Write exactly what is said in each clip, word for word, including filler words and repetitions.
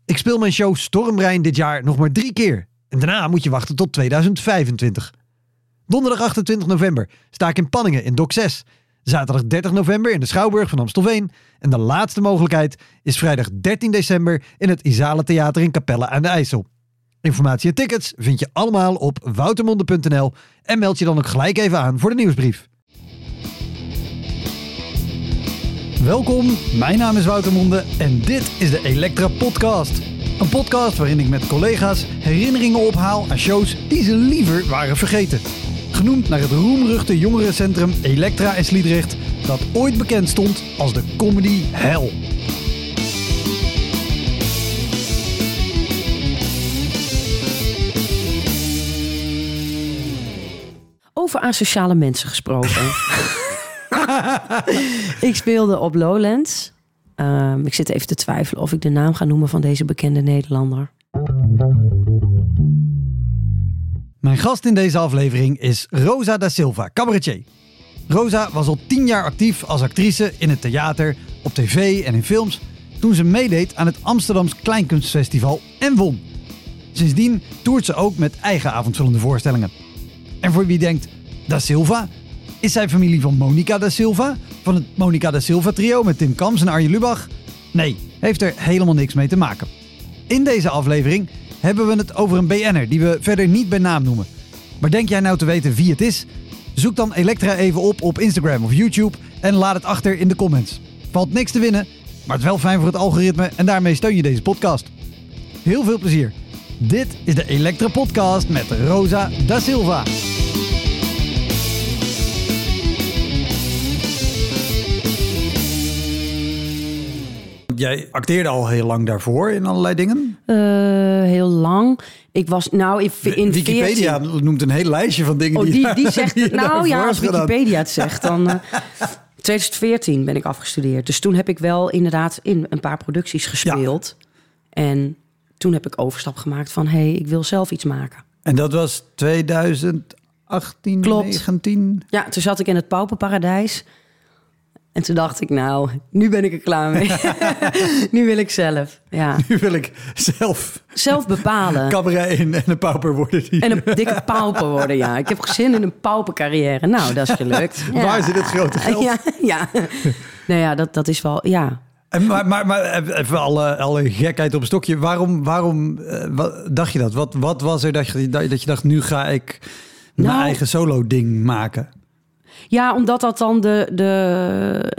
Ik speel mijn show Stormbrein dit jaar nog maar drie keer. En daarna moet je wachten tot tweeduizend vijfentwintig. Donderdag achtentwintig november sta ik in Panningen in Dock zes. Zaterdag dertig november in de Schouwburg van Amstelveen. En de laatste mogelijkheid is vrijdag dertien december in het Isale Theater in Capelle aan de IJssel. Informatie en tickets vind je allemaal op woutermonde punt n l en meld je dan ook gelijk even aan voor de nieuwsbrief. Welkom, mijn naam is Wouter Monde en dit is de Elektra Podcast. Een podcast waarin ik met collega's herinneringen ophaal aan shows die ze liever waren vergeten. Genoemd naar het roemruchte jongerencentrum Elektra in Sliedrecht, dat ooit bekend stond als de comedy hell. Over asociale mensen gesproken. Ik speelde op Lowlands. Um, ik zit even te twijfelen of ik de naam ga noemen van deze bekende Nederlander. Mijn gast in deze aflevering is Rosa da Silva, cabaretier. Rosa was al tien jaar actief als actrice in het theater, op tv en in films, toen ze meedeed aan het Amsterdams Kleinkunstfestival en won. Sindsdien toert ze ook met eigen avondvullende voorstellingen. En voor wie denkt, da Silva? Is zij familie van Monica da Silva? Van het Monica da Silva trio met Tim Kams en Arjen Lubach? Nee, heeft er helemaal niks mee te maken. In deze aflevering hebben we het over een B N'er die we verder niet bij naam noemen. Maar denk jij nou te weten wie het is? Zoek dan Elektra even op op Instagram of YouTube en laat het achter in de comments. Valt niks te winnen, maar het is wel fijn voor het algoritme en daarmee steun je deze podcast. Heel veel plezier. Dit is de Elektra Podcast met Rosa da Silva. Jij acteerde al heel lang daarvoor in allerlei dingen? Uh, heel lang. Ik was nou in, in Wikipedia veertien... noemt een heel lijstje van dingen oh, die, die, die zegt. die nou ja, als gedaan. Wikipedia het zegt, dan. Uh, twintig veertien ben ik afgestudeerd. Dus toen heb ik wel inderdaad in een paar producties gespeeld. Ja. En toen heb ik overstap gemaakt van, hé, hey, ik wil zelf iets maken. En dat was twintig achttien, Klopt. negentien? Ja, toen zat ik in het Pauperparadijs. En toen dacht ik, nou, nu ben ik er klaar mee. Nu wil ik zelf, ja. Nu wil ik zelf... Zelf bepalen. Cabaret in en een pauper worden. Die... En een dikke pauper worden, ja. Ik heb gezin in een paupercarrière. Nou, dat is gelukt. Ja. Waar zit het grote geld? Ja, ja. Nou ja, dat, dat is wel, ja. En maar, maar, maar even alle, alle gekheid op een stokje. Waarom, waarom uh, wat, dacht je dat? Wat, wat was er dat je, dat je dacht, nu ga ik mijn nou, eigen solo-ding maken? Ja, omdat dat dan de, de...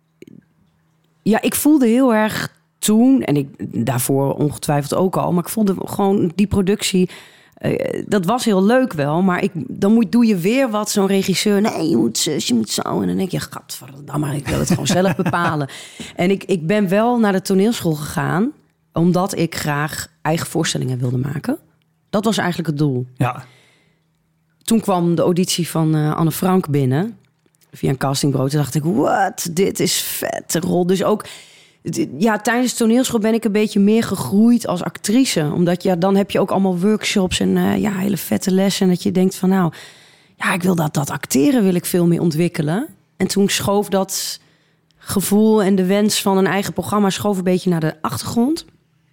Ja, ik voelde heel erg toen, en ik daarvoor ongetwijfeld ook al, maar ik voelde gewoon die productie, uh, dat was heel leuk wel, maar ik, dan moet, doe je weer wat, zo'n regisseur, nee, je moet zus, je moet zo. En dan denk je, gadverdamme, ik wil het gewoon zelf bepalen. En ik, ik ben wel naar de toneelschool gegaan, omdat ik graag eigen voorstellingen wilde maken. Dat was eigenlijk het doel. Ja. Toen kwam de auditie van uh, Anne Frank binnen. Via een castingbureau. Toen dacht ik, wat, dit is vet rol. Dus ook, ja, tijdens de toneelschool ben ik een beetje meer gegroeid als actrice. Omdat, ja, dan heb je ook allemaal workshops en uh, ja, hele vette lessen. En dat je denkt van, nou, ja, ik wil dat, dat acteren wil ik veel meer ontwikkelen. En toen schoof dat gevoel en de wens van een eigen programma schoof een beetje naar de achtergrond.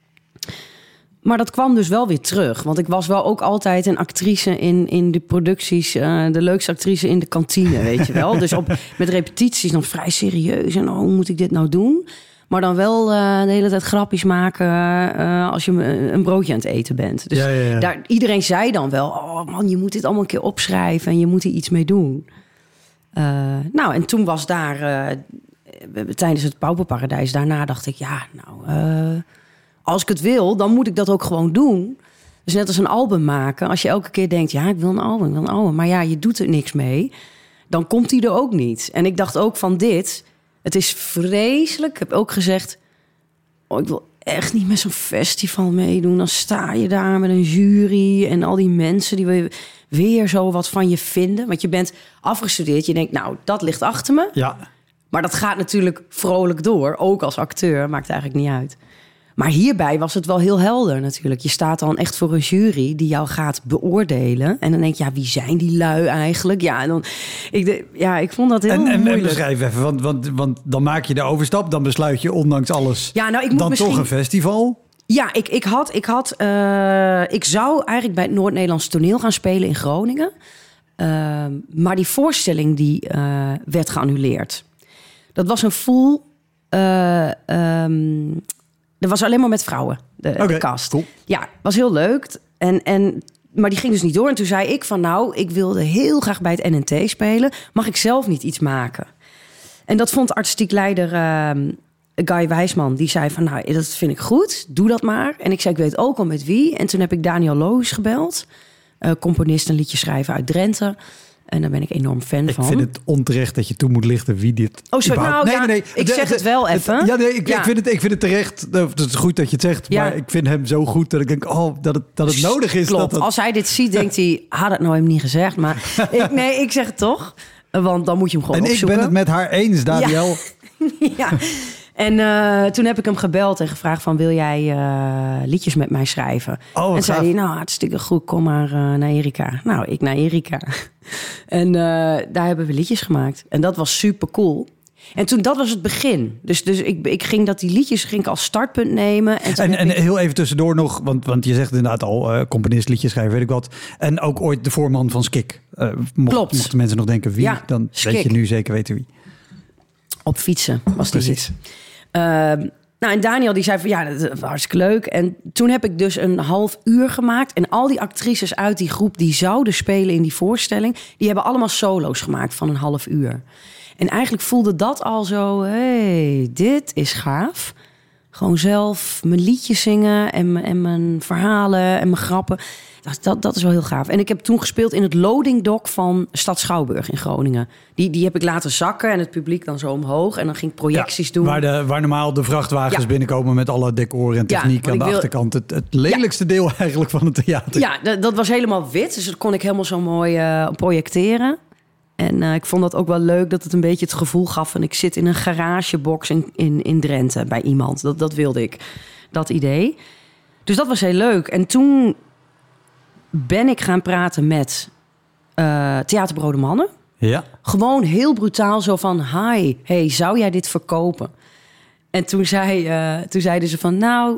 Maar dat kwam dus wel weer terug. Want ik was wel ook altijd een actrice in, in de producties. Uh, de leukste actrice in de kantine, weet je wel. Dus op, met repetities dan vrij serieus. En oh, hoe moet ik dit nou doen? Maar dan wel uh, de hele tijd grapjes maken uh, als je een broodje aan het eten bent. Dus ja, ja, ja. Daar, iedereen zei dan wel, oh man, je moet dit allemaal een keer opschrijven. En je moet er iets mee doen. Uh, nou, en toen was daar, uh, tijdens het Pauperparadijs, daarna dacht ik, ja, nou... Uh, als ik het wil, dan moet ik dat ook gewoon doen. Dus net als een album maken. Als je elke keer denkt, ja, ik wil een album, ik wil een album. Maar ja, je doet er niks mee. Dan komt die er ook niet. En ik dacht ook van dit, het is vreselijk. Ik heb ook gezegd, oh, ik wil echt niet met zo'n festival meedoen. Dan sta je daar met een jury en al die mensen die weer zo wat van je vinden. Want je bent afgestudeerd. Je denkt, nou, dat ligt achter me. Ja. Maar dat gaat natuurlijk vrolijk door. Ook als acteur, maakt eigenlijk niet uit. Maar hierbij was het wel heel helder natuurlijk. Je staat dan echt voor een jury die jou gaat beoordelen. En dan denk je, ja, wie zijn die lui eigenlijk? Ja, en dan, ik, de, ja ik vond dat heel en, en, moeilijk. En beschrijf even, want, want, want dan maak je de overstap. Dan besluit je ondanks alles ja, nou, ik moet dan misschien... toch een festival. Ja, ik, ik had... Ik, had uh, ik zou eigenlijk bij het Noord-Nederlands Toneel gaan spelen in Groningen. Uh, maar die voorstelling die uh, werd geannuleerd. Dat was een full... Uh, um, dat was alleen maar met vrouwen, de, okay, de cast. Cool. Ja, was heel leuk. En, en, maar die ging dus niet door. En toen zei ik van nou, ik wilde heel graag bij het N N T spelen. Mag ik zelf niet iets maken? En dat vond artistiek leider uh, Guy Wijsman. Die zei van nou, dat vind ik goed. Doe dat maar. En ik zei, ik weet ook al met wie. En toen heb ik Daniel Loos gebeld. Uh, componist en liedjeschrijver uit Drenthe. En daar ben ik enorm fan ik van. Ik vind het onterecht dat je toe moet lichten wie dit... Oh, sorry. Nou, nee, ja, nee, nee. Ik de, zeg de, het wel even. Ja, nee, ik, ja. ik, vind het, ik vind het terecht. Het is goed dat je het zegt. Ja. Maar ik vind hem zo goed dat ik denk... Oh, dat het, dat het nodig is. Klopt. Dat het... Als hij dit ziet, denkt hij... Had het nou hem niet gezegd. Maar ik, nee, ik zeg het toch. Want dan moet je hem gewoon en opzoeken. En ik ben het met haar eens, Daniel. Ja. ja. En uh, toen heb ik hem gebeld en gevraagd van... wil jij uh, liedjes met mij schrijven? Oh, en zei hij, nou, hartstikke goed, kom maar uh, naar Erika. Nou, ik naar Erika. en uh, daar hebben we liedjes gemaakt. En dat was super cool. En toen, dat was het begin. Dus, dus ik, ik ging dat die liedjes ging ik als startpunt nemen. En, en, en ik... heel even tussendoor nog, want, want je zegt inderdaad al... Uh, componist, liedjeschrijver, weet ik wat. En ook ooit de voorman van Skik. Uh, mocht, Klopt. Mochten mensen nog denken wie, ja, dan Skik. weet je nu zeker weten wie. Op fietsen was die Precies. hit. Uh, nou, en Daniel die zei van ja, dat was hartstikke leuk. En toen heb ik dus een half uur gemaakt. En al die actrices uit die groep die zouden spelen in die voorstelling... die hebben allemaal solo's gemaakt van een half uur. En eigenlijk voelde dat al zo... hey, dit is gaaf. Gewoon zelf mijn liedjes zingen en, en mijn verhalen en mijn grappen. Dat, dat, dat is wel heel gaaf. En ik heb toen gespeeld in het loading dock van Stad Schouwburg in Groningen. Die, die heb ik laten zakken en het publiek dan zo omhoog. En dan ging ik projecties ja, doen. Waar, de, waar normaal de vrachtwagens ja. binnenkomen met alle decor en techniek ja, aan de wil... achterkant. Het, het lelijkste ja. deel eigenlijk van het theater. Ja, dat, dat was helemaal wit. Dus dat kon ik helemaal zo mooi uh, projecteren. En uh, ik vond dat ook wel leuk dat het een beetje het gevoel gaf... en ik zit in een garagebox in, in, in Drenthe bij iemand. Dat, dat wilde ik, dat idee. Dus dat was heel leuk. En toen ben ik gaan praten met uh, Theaterbureau de Mannen. Ja. Gewoon heel brutaal zo van... hi, hey, zou jij dit verkopen? En toen, zei, uh, toen zeiden ze van... nou,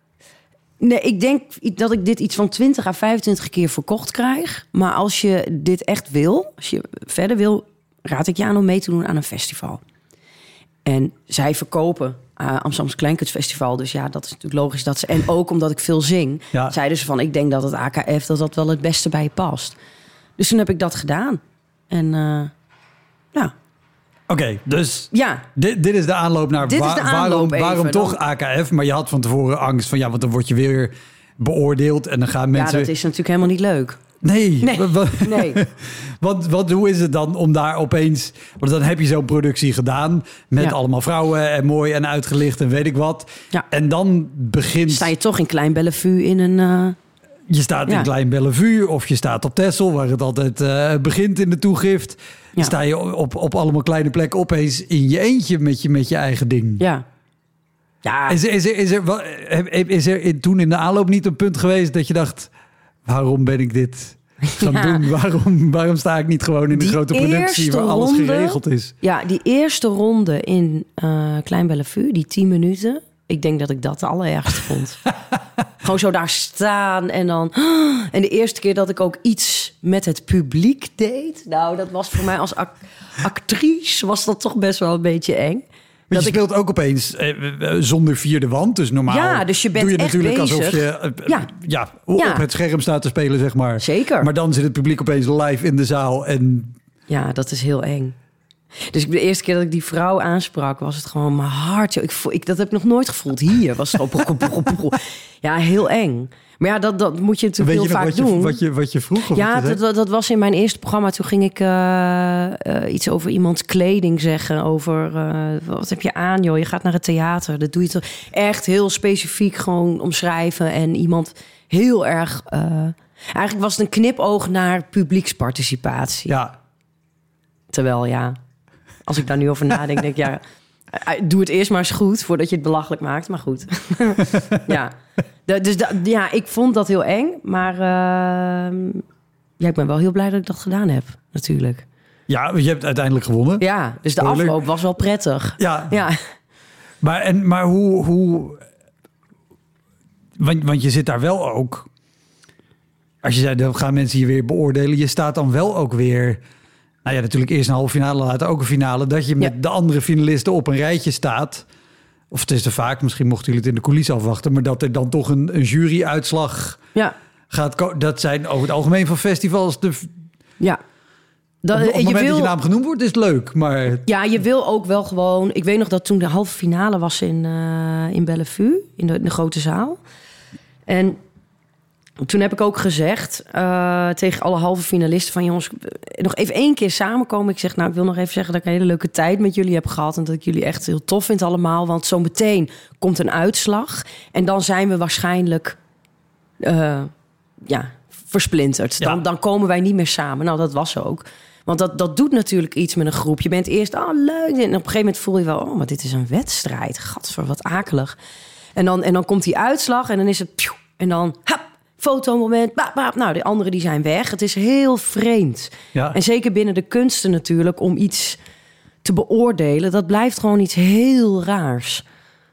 nee, ik denk dat ik dit iets van twintig à vijfentwintig keer verkocht krijg. Maar als je dit echt wil, als je verder wil... raad ik je aan om mee te doen aan een festival. En zij verkopen uh, Amsterdamse Kleinkunstfestival. Dus ja, dat is natuurlijk logisch dat ze... en ook omdat ik veel zing, ja. zeiden ze van... ik denk dat het A K F dat dat wel het beste bij je past. Dus toen heb ik dat gedaan. En uh, ja... Oké, okay, dus ja. dit, dit is de aanloop naar dit wa- is de aanloop waarom, waarom even, toch dan... A K F? Maar je had van tevoren angst van ja, want dan word je weer beoordeeld en dan gaan mensen... Ja, dat is natuurlijk helemaal niet leuk. Nee. Nee. nee. want, want hoe is het dan om daar opeens... Want dan heb je zo'n productie gedaan met ja. allemaal vrouwen en mooi en uitgelicht en weet ik wat. Ja. En dan begint... Sta je toch in Klein Bellevue in een... Uh... Je staat in ja. Klein Bellevue of je staat op Texel, waar het altijd uh, begint in de toegift. Ja. Sta je op, op allemaal kleine plekken opeens in je eentje met je, met je eigen ding. Ja. ja. Is, is, er, is, er, is er in, toen in de aanloop niet een punt geweest dat je dacht... waarom ben ik dit gaan ja. doen? Waarom, waarom sta ik niet gewoon in de grote productie waar alles ronde, geregeld is? Ja, die eerste ronde in uh, Klein Bellevue, die tien minuten... ik denk dat ik dat de allerergste vond. Gewoon zo daar staan en dan... En de eerste keer dat ik ook iets met het publiek deed... nou, dat was voor mij als act- actrice... was dat toch best wel een beetje eng. Maar je speelt ik... ook opeens eh, zonder vierde wand. Dus normaal ja, dus je bent doe je echt natuurlijk bezig. alsof je eh, ja. Ja, op ja. het scherm staat te spelen, zeg maar. Zeker. Maar dan zit het publiek opeens live in de zaal. En... Ja, dat is heel eng. Dus de eerste keer dat ik die vrouw aansprak, was het gewoon mijn hart. Ik, ik, dat heb ik nog nooit gevoeld. Hier was het gewoon... Ja, heel eng. Maar ja, dat, dat moet je natuurlijk Weet heel je vaak wat doen. Je, wat, je, wat je vroeg? Ja, dat, dat, dat was in mijn eerste programma. Toen ging ik uh, uh, iets over iemands kleding zeggen. Over, uh, wat heb je aan, joh? Je gaat naar het theater. Dat doe je toch echt heel specifiek gewoon omschrijven. En iemand heel erg... Uh, eigenlijk was het een knipoog naar publieksparticipatie. Ja. Terwijl, ja... Als ik daar nu over nadenk, denk ik, ja... doe het eerst maar eens goed, voordat je het belachelijk maakt. Maar goed. ja. De, dus da, ja, ik vond dat heel eng. Maar uh, ja, ik ben wel heel blij dat ik dat gedaan heb, natuurlijk. Ja, je hebt uiteindelijk gewonnen. Ja, dus de Spoiler. afloop was wel prettig. Ja. ja. Maar, en, maar hoe... hoe Want, want je zit daar wel ook... Als je zei, dan gaan mensen je weer beoordelen. Je staat dan wel ook weer... Nou ja, natuurlijk eerst een halve finale, later ook een finale. Dat je met ja. de andere finalisten op een rijtje staat. Of het is te vaak, misschien mochten jullie het in de coulissen afwachten. Maar dat er dan toch een, een juryuitslag ja. gaat komen. Dat zijn over het algemeen van festivals... De, ja. Dat, op, op het je moment wil, dat je naam genoemd wordt, is het leuk. Maar... Ja, je wil ook wel gewoon... Ik weet nog dat toen de halve finale was in, uh, in Bellevue. In de, in de grote zaal. En... Toen heb ik ook gezegd uh, tegen alle halve finalisten van... jongens, nog even één keer samenkomen. Ik zeg, nou, ik wil nog even zeggen dat ik een hele leuke tijd met jullie heb gehad... en dat ik jullie echt heel tof vind allemaal. Want zo meteen komt een uitslag. En dan zijn we waarschijnlijk uh, ja, versplinterd. Dan, ja. dan komen wij niet meer samen. Nou, dat was ook. Want dat, dat doet natuurlijk iets met een groep. Je bent eerst, oh, leuk. En op een gegeven moment voel je wel... oh, maar dit is een wedstrijd. Gadver, wat akelig. En dan, en dan komt die uitslag en dan is het... Pjoe, en dan... Hap, fotomoment, baap, baap. Nou, de anderen die zijn weg. Het is heel vreemd. Ja. En zeker binnen de kunsten natuurlijk... om iets te beoordelen... dat blijft gewoon iets heel raars.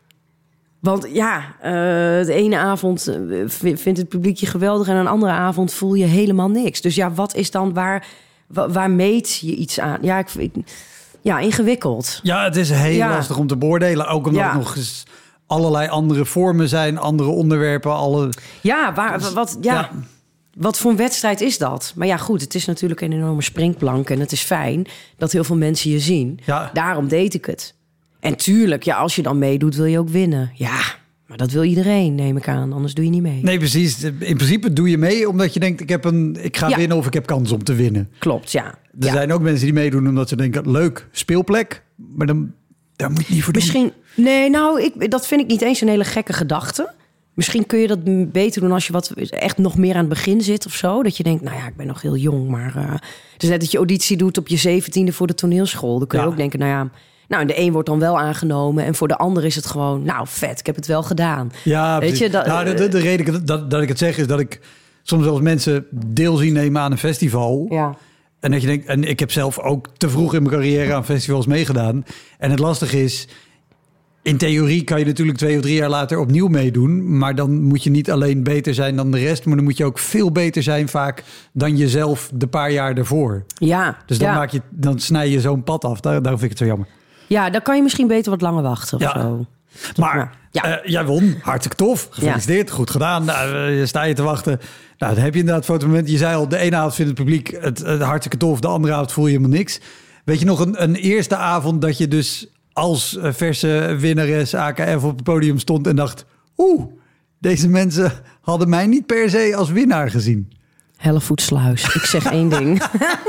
Want ja, uh, de ene avond vindt het publiek je geweldig... en een andere avond voel je helemaal niks. Dus ja, wat is dan waar... waar, waar meet je iets aan? Ja, ik, ik, ja ingewikkeld. Ja, het is heel ja. lastig om te beoordelen. Ook omdat ja. het nog eens... allerlei andere vormen zijn, andere onderwerpen, alle... Ja, waar, wat, ja, ja. wat voor een wedstrijd is dat? Maar ja, goed, het is natuurlijk een enorme springplank... en het is fijn dat heel veel mensen je zien. Ja. Daarom deed ik het. En tuurlijk, ja, als je dan meedoet, wil je ook winnen. Ja, maar dat wil iedereen, neem ik aan. Anders doe je niet mee. Nee, precies. In principe doe je mee omdat je denkt... ik, heb een, ik ga ja. winnen of ik heb kans om te winnen. Klopt, ja. Er ja. zijn ook mensen die meedoen omdat ze denken... leuk, speelplek, maar dan... daar moet je niet voor doen. Misschien, nee, nou, ik, dat vind ik niet eens een hele gekke gedachte. Misschien kun je dat beter doen als je wat echt nog meer aan het begin zit of zo. Dat je denkt, nou ja, ik ben nog heel jong, maar... Uh, dus net dat je auditie doet op je zeventiende voor de toneelschool. Dan kun je ja. ook denken, nou ja... Nou, de een wordt dan wel aangenomen en voor de ander is het gewoon... nou, vet, ik heb het wel gedaan. Ja, weet je, dat, nou, de, de, de reden dat, dat ik het zeg is dat ik soms wel eens mensen deel zien nemen aan een festival... Ja. En dat je denkt, en ik heb zelf ook te vroeg in mijn carrière aan festivals meegedaan. En het lastige is, in theorie kan je natuurlijk twee of drie jaar later opnieuw meedoen. Maar dan moet je niet alleen beter zijn dan de rest, maar dan moet je ook veel beter zijn vaak dan jezelf de paar jaar daarvoor. Ja. Dus dan, ja. maak je, dan snij je zo'n pad af. Daar, daarom vind ik het zo jammer. Ja, dan kan je misschien beter wat langer wachten of ja. zo. Maar ja. uh, jij won, hartstikke tof. Gefeliciteerd, ja. goed gedaan. Nou, uh, sta je te wachten. Nou, dan heb je inderdaad fotomoment. Je zei al, de ene avond vindt het publiek het, het hartstikke tof. De andere avond voel je helemaal niks. Weet je nog een, een eerste avond dat je dus als uh, verse winnares A K F op het podium stond en dacht... oeh, deze mensen hadden mij niet per se als winnaar gezien. Hellevoetsluis. Ik zeg één ding.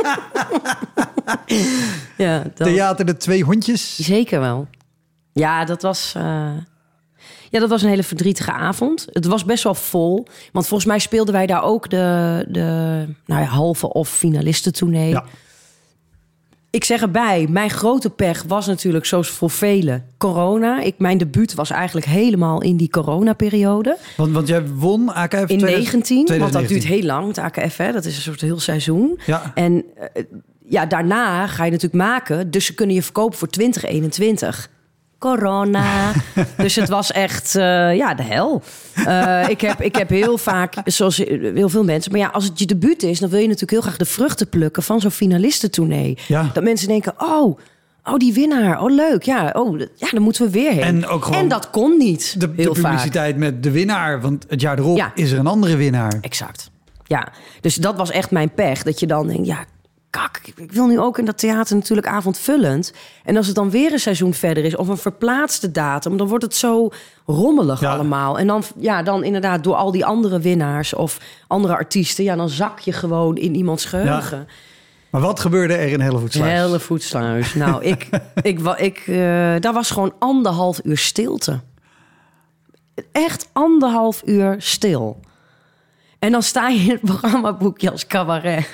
ja, dan... Theater de twee hondjes? Zeker wel. Ja, dat was... Uh... Ja, dat was een hele verdrietige avond. Het was best wel vol. Want volgens mij speelden wij daar ook de, de nou ja, halve of finalistentournee. Ja. Ik zeg erbij, mijn grote pech was natuurlijk, zoals voor velen, corona. Ik, mijn debuut was eigenlijk helemaal in die coronaperiode. Want, want jij won A K F in negentien, want dat duurt heel lang, het A K F. Hè? Dat is een soort heel seizoen. Ja. En uh, ja, daarna ga je natuurlijk maken. Dus ze kunnen je verkopen voor twintig eenentwintig. Corona. Dus het was echt, uh, ja, de hel. Uh, ik, heb, ik heb heel vaak, zoals heel veel mensen... maar ja, als het je debuut is... dan wil je natuurlijk heel graag de vruchten plukken... van zo'n finalistentournee. Ja. Dat mensen denken, oh, oh, die winnaar. Oh, leuk. Ja, oh, ja, dan moeten we weer heen. En, ook gewoon en dat kon niet, de, heel de publiciteit vaak. Met de winnaar. Want het jaar erop ja. is er een andere winnaar. Exact. Ja, dus dat was echt mijn pech. Dat je dan denkt, ja... Kak, ik wil nu ook in dat theater natuurlijk avondvullend. En als het dan weer een seizoen verder is... of een verplaatste datum, dan wordt het zo rommelig ja. allemaal. En dan, ja, dan inderdaad door al die andere winnaars... of andere artiesten, ja, dan zak je gewoon in iemands geheugen. Ja. Maar wat gebeurde er in Hellevoetsluis? Hellevoetsluis. Nou, ik, ik, ik, uh, daar was gewoon anderhalf uur stilte. Echt anderhalf uur stil. En dan sta je in het programmaboekje als cabaret.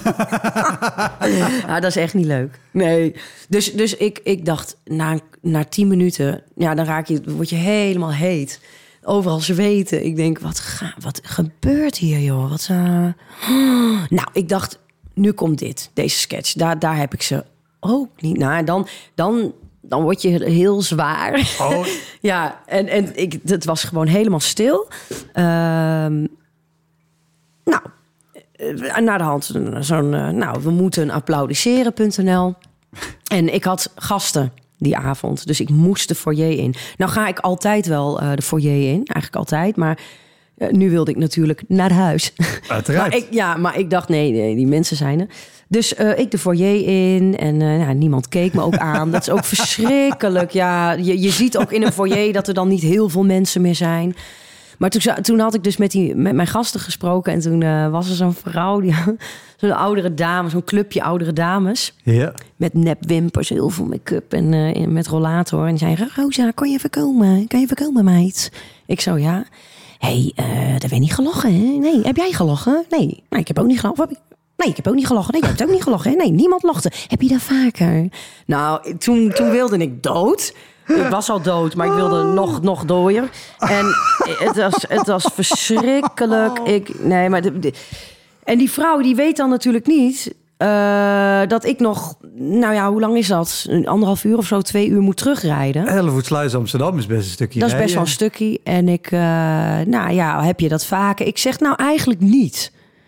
Ja, dat is echt niet leuk. Nee. Dus, dus ik, ik dacht, na, na tien minuten... ja, dan raak je, word je helemaal heet. Overal zweten. Ik denk, wat, ga, wat gebeurt hier, joh? Wat, uh... Nou, ik dacht, nu komt dit. Deze sketch. Daar, daar heb ik ze ook niet naar. Dan, dan dan word je heel zwaar. Oh. Ja, en, en ik, het was gewoon helemaal stil. Ehm, nou, naar de hand zo'n... Uh, nou, we moeten applaudisseren punt n l. En ik had gasten die avond, dus ik moest de foyer in. Nou ga ik altijd wel uh, de foyer in, eigenlijk altijd. Maar uh, nu wilde ik natuurlijk naar huis. Uiteraard. maar ik, ja, maar ik dacht, nee, nee, die mensen zijn er. Dus uh, ik de foyer in en uh, nou, niemand keek me ook aan. Dat is ook verschrikkelijk. Ja, je, je ziet ook in een foyer dat er dan niet heel veel mensen meer zijn. Maar toen, toen had ik dus met, die, met mijn gasten gesproken. En toen uh, was er zo'n vrouw, die, zo'n oudere dame, zo'n clubje oudere dames. Ja. Met nepwimpers, heel veel make-up en uh, met rollator. En die zei, Rosa, kan je even komen? Kan je even komen, meid? Ik zo, ja. Hé, hey, uh, dat werd niet gelachen, hè? Nee, heb jij gelachen? Nee, nee ik heb ook niet gelachen. Nee, ik heb ook niet gelachen. Nee, je hebt ook niet gelachen. Hè? Nee, niemand lachte. Heb je dat vaker? Nou, toen, toen wilde ik dood. Ik was al dood, maar ik wilde nog, nog dooier. En het was, het was verschrikkelijk. Ik, nee, maar de, de, en die vrouw die weet dan natuurlijk niet uh, dat ik nog... Nou ja, hoe lang is dat? Een anderhalf uur of zo, twee uur moet terugrijden. Hellevoetsluis Amsterdam is best een stukje Dat is best rijden. wel een stukje. En ik, uh, nou ja, heb je dat vaker? Ik zeg nou eigenlijk niet.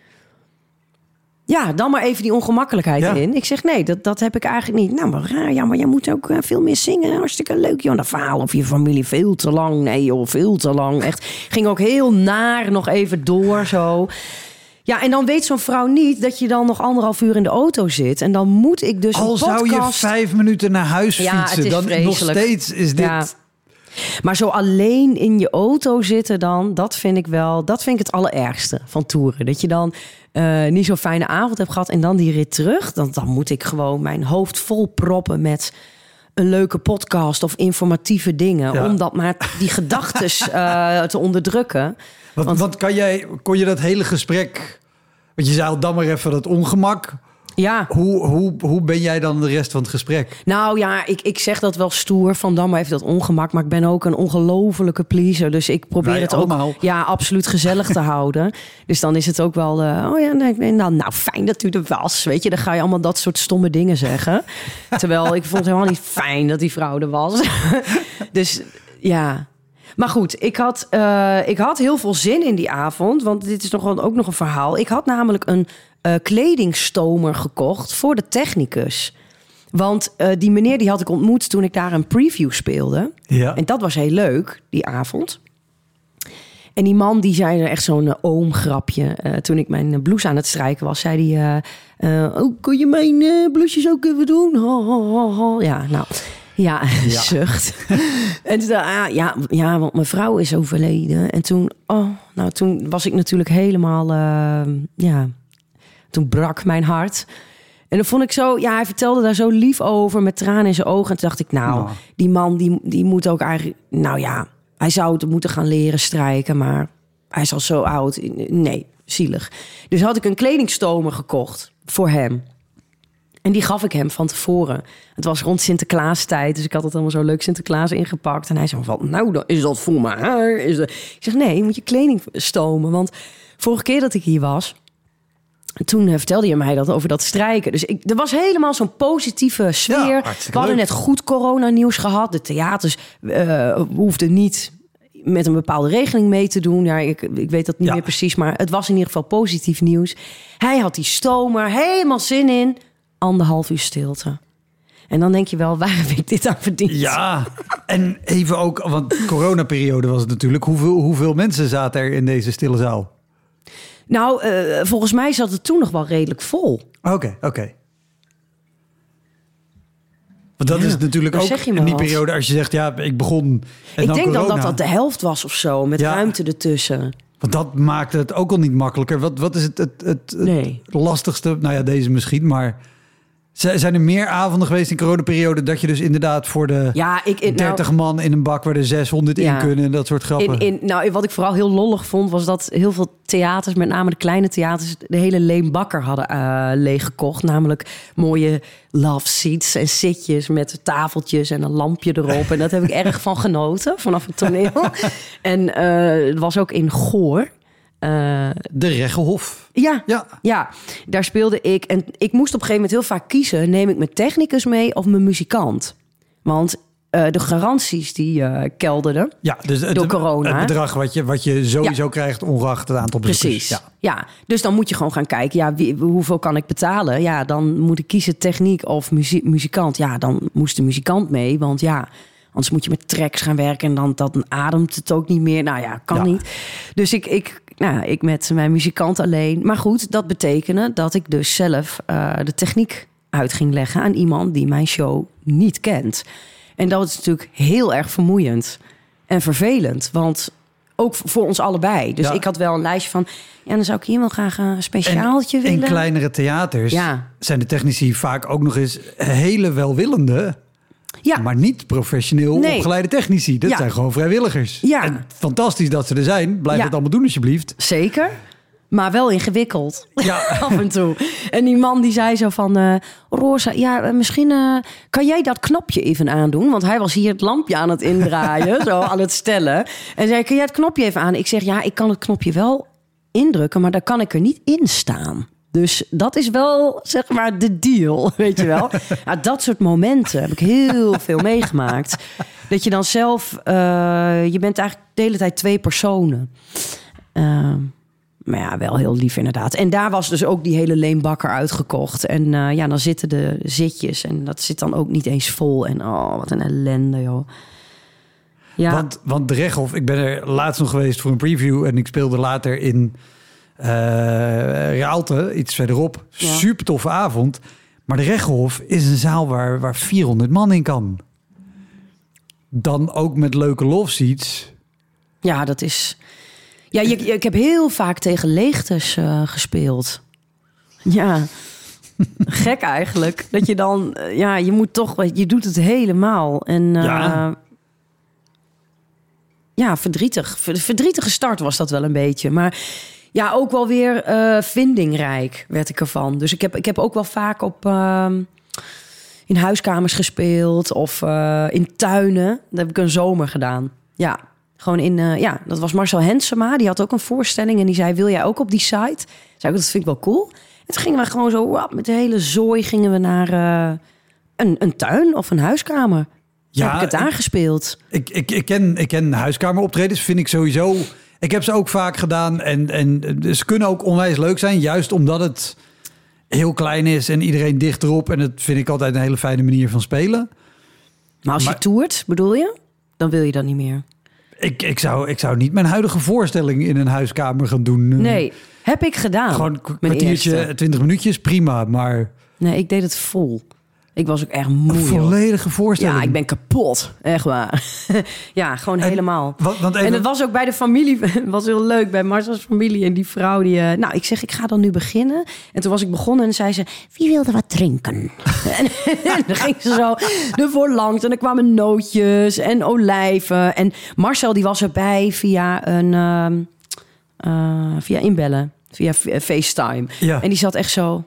Ja, dan maar even die ongemakkelijkheid ja. in. Ik zeg, nee, dat, dat heb ik eigenlijk niet. Nou, maar raar, ja, maar jij moet ook uh, veel meer zingen. Hartstikke leuk, joh. Dat verhaal of je familie veel te lang. Nee, joh, veel te lang. Echt, ging ook heel naar nog even door, zo. Ja, en dan weet zo'n vrouw niet dat je dan nog anderhalf uur in de auto zit. En dan moet ik dus Al een podcast... zou je vijf minuten naar huis ja, fietsen, het is dan vreselijk. nog steeds is dit... Ja. Maar zo alleen in je auto zitten dan, dat vind ik wel, dat vind ik het allerergste van toeren. Dat je dan uh, niet zo'n fijne avond hebt gehad en dan die rit terug. Dan, dan moet ik gewoon mijn hoofd vol proppen met een leuke podcast of informatieve dingen. Ja. Om dat maar die gedachtes uh, te onderdrukken. Want, want, want kan jij, kon je dat hele gesprek, want je zei al dan maar even dat ongemak... Ja. Hoe, hoe, hoe ben jij dan de rest van het gesprek? Nou ja, ik, ik zeg dat wel stoer. Van Damme heeft dat ongemak. Maar ik ben ook een ongelofelijke pleaser. Dus ik probeer Wij het allemaal. ook ja, absoluut gezellig te houden. Dus dan is het ook wel... Uh, oh ja, nee, nou, nou, fijn dat u er was. Weet je, dan ga je allemaal dat soort stomme dingen zeggen. Terwijl ik vond het helemaal niet fijn dat die vrouw er was. Dus ja... Maar goed, ik had, uh, ik had heel veel zin in die avond. Want dit is nog ook nog een verhaal. Ik had namelijk een uh, kledingstomer gekocht voor de technicus. Want uh, die meneer die had ik ontmoet toen ik daar een preview speelde. Ja. En dat was heel leuk, die avond. En die man die zei er echt zo'n uh, oomgrapje. Uh, toen ik mijn blouse aan het strijken was, zei hij... Uh, uh, oh, kun je mijn uh, blouses ook even doen? Ho, ho, ho, ho. Ja, nou... Ja, ja. Zucht. En toen, ah, ja, ja, want mijn vrouw is overleden. En toen, oh, nou, toen was ik natuurlijk helemaal, uh, ja, toen brak mijn hart. En dan vond ik zo, ja, hij vertelde daar zo lief over met tranen in zijn ogen. En toen dacht ik, nou, oh. die man, die, die moet ook eigenlijk, nou ja, hij zou het moeten gaan leren strijken, maar hij is al zo oud. Nee, zielig. Dus had ik een kledingstomer gekocht voor hem. En die gaf ik hem van tevoren. Het was rond Sinterklaastijd, dus ik had het allemaal zo leuk Sinterklaas ingepakt. En hij zei van, nou, dan is dat voor mijn haar? Is dat... Ik zeg, nee, je moet je kleding stomen. Want vorige keer dat ik hier was, toen vertelde je mij dat over dat strijken. Dus ik, er was helemaal zo'n positieve sfeer. Ja, we hadden net goed coronanieuws gehad. De theaters uh, hoefden niet met een bepaalde regeling mee te doen. Ja, ik, ik weet dat niet ja. meer precies, maar het was in ieder geval positief nieuws. Hij had die stomer, helemaal zin in. Anderhalf uur stilte. En dan denk je wel, waar heb ik dit aan verdiend? Ja, en even ook, want coronaperiode was het natuurlijk. Hoeveel, hoeveel mensen zaten er in deze stille zaal? Nou, uh, volgens mij zat het toen nog wel redelijk vol. Oké, okay, oké. Okay. Want dat ja, is natuurlijk ook in die wat. periode, als je zegt, ja, ik begon en Ik dan denk corona. dan dat dat de helft was of zo, met ja. ruimte ertussen. Want dat maakt het ook al niet makkelijker. Wat, wat is het, het, het, het nee. lastigste? Nou ja, deze misschien, maar... Zijn er meer avonden geweest in coronaperiode dat je dus inderdaad voor de ja, ik, in, dertig nou, man in een bak waar er zeshonderd ja, in kunnen en dat soort grappen? In, in, nou, wat ik vooral heel lollig vond, was dat heel veel theaters, met name de kleine theaters, de hele Leen Bakker hadden uh, leeggekocht. Namelijk mooie love seats en zitjes met tafeltjes en een lampje erop. En dat heb ik erg van genoten vanaf het toneel. En uh, het was ook in Goor. Uh, de Reggelhof. Ja, ja, ja, daar speelde ik. En ik moest op een gegeven moment heel vaak kiezen. Neem ik mijn technicus mee of mijn muzikant? Want uh, de garanties die uh, kelderden ja, dus het, door corona. Het bedrag wat je, wat je sowieso ja. krijgt, ongeacht het aantal bezoekers. Precies, ja. ja. Dus dan moet je gewoon gaan kijken, ja, wie, hoeveel kan ik betalen? Ja, dan moet ik kiezen techniek of muzie- muzikant. Ja, dan moest de muzikant mee, want ja... Anders moet je met tracks gaan werken en dan, dan ademt het ook niet meer. Nou ja, kan ja. niet. Dus ik, ik, nou, ik met mijn muzikant alleen. Maar goed, dat betekende dat ik dus zelf uh, de techniek uit ging leggen aan iemand die mijn show niet kent. En dat is natuurlijk heel erg vermoeiend en vervelend. Want ook voor ons allebei. Dus ja. ik had wel een lijstje van... Ja, dan zou ik hier wel graag een speciaaltje en willen. In kleinere theaters ja. zijn de technici vaak ook nog eens hele welwillende... Ja. Maar niet professioneel nee. opgeleide technici. Dat ja. zijn gewoon vrijwilligers. Ja. En fantastisch dat ze er zijn. Blijf ja. het allemaal doen alsjeblieft. Zeker. Maar wel ingewikkeld. Ja. Af en toe. En die man die zei zo van... Uh, Rosa, ja, misschien uh, kan jij dat knopje even aandoen? Want hij was hier het lampje aan het indraaien. zo aan het stellen. En zei, kan jij het knopje even aan? Ik zeg, ja, ik kan het knopje wel indrukken... maar daar kan ik er niet in staan. Dus dat is wel, zeg maar, de deal, weet je wel. Ja, dat soort momenten heb ik heel veel meegemaakt. Dat je dan zelf... Uh, je bent eigenlijk de hele tijd twee personen. Uh, maar ja, wel heel lief inderdaad. En daar was dus ook die hele leenbakker uitgekocht. En uh, ja, dan zitten de zitjes. En dat zit dan ook niet eens vol. En oh, wat een ellende, joh. Ja. Want, want de Rechthof, ik ben er laatst nog geweest voor een preview... en ik speelde later in... Uh, Raalte, iets verderop. Ja. Super toffe avond. Maar de Rechthof is een zaal waar, waar vierhonderd man in kan. Dan ook met leuke love seats. Ja, dat is... Ja, je, je, ik heb heel vaak tegen leegtes uh, gespeeld. Ja, gek eigenlijk. Dat je dan... Uh, ja, je moet toch... Je doet het helemaal. En uh, ja... ja, verdrietig. Verdrietige start was dat wel een beetje. Maar... Ja, ook wel weer uh, vindingrijk werd ik ervan. Dus ik heb, ik heb ook wel vaak op uh, in huiskamers gespeeld of uh, in tuinen. Dat heb ik een zomer gedaan. Ja, gewoon in. Uh, ja, dat was Marcel Hensema. Die had ook een voorstelling en die zei: wil jij ook op die site? Zei ik, dat vind ik wel cool. En toen gingen we gewoon zo wow, met de hele zooi gingen we naar uh, een, een tuin of een huiskamer. Ja, heb ik het aangespeeld. Ik, ik, ik ken, ik ken huiskameroptredens. Vind ik sowieso. Ik heb ze ook vaak gedaan en, en ze kunnen ook onwijs leuk zijn. Juist omdat het heel klein is en iedereen dicht erop. En dat vind ik altijd een hele fijne manier van spelen. Maar als maar, je toert, bedoel je? Dan wil je dat niet meer. Ik, ik, zou, ik zou niet mijn huidige voorstelling in een huiskamer gaan doen. Nee, heb ik gedaan. Gewoon een kwartiertje, twintig minuutjes, prima. Maar... Nee, ik deed het vol. Ik was ook echt moe. Een volledige voorstelling. Ja, ik ben kapot. Echt waar. ja, gewoon en, helemaal. Wat, want even... En het was ook bij de familie. Het was heel leuk bij Marcel's familie. En die vrouw die... Uh, nou, ik zeg, ik ga dan nu beginnen. En toen was ik begonnen en zei ze... Wie wilde wat drinken? en, en dan ging ze zo ervoor langs. En er kwamen nootjes en olijven. En Marcel die was erbij via een... Uh, uh, via inbellen. Via FaceTime. Ja. En die zat echt zo...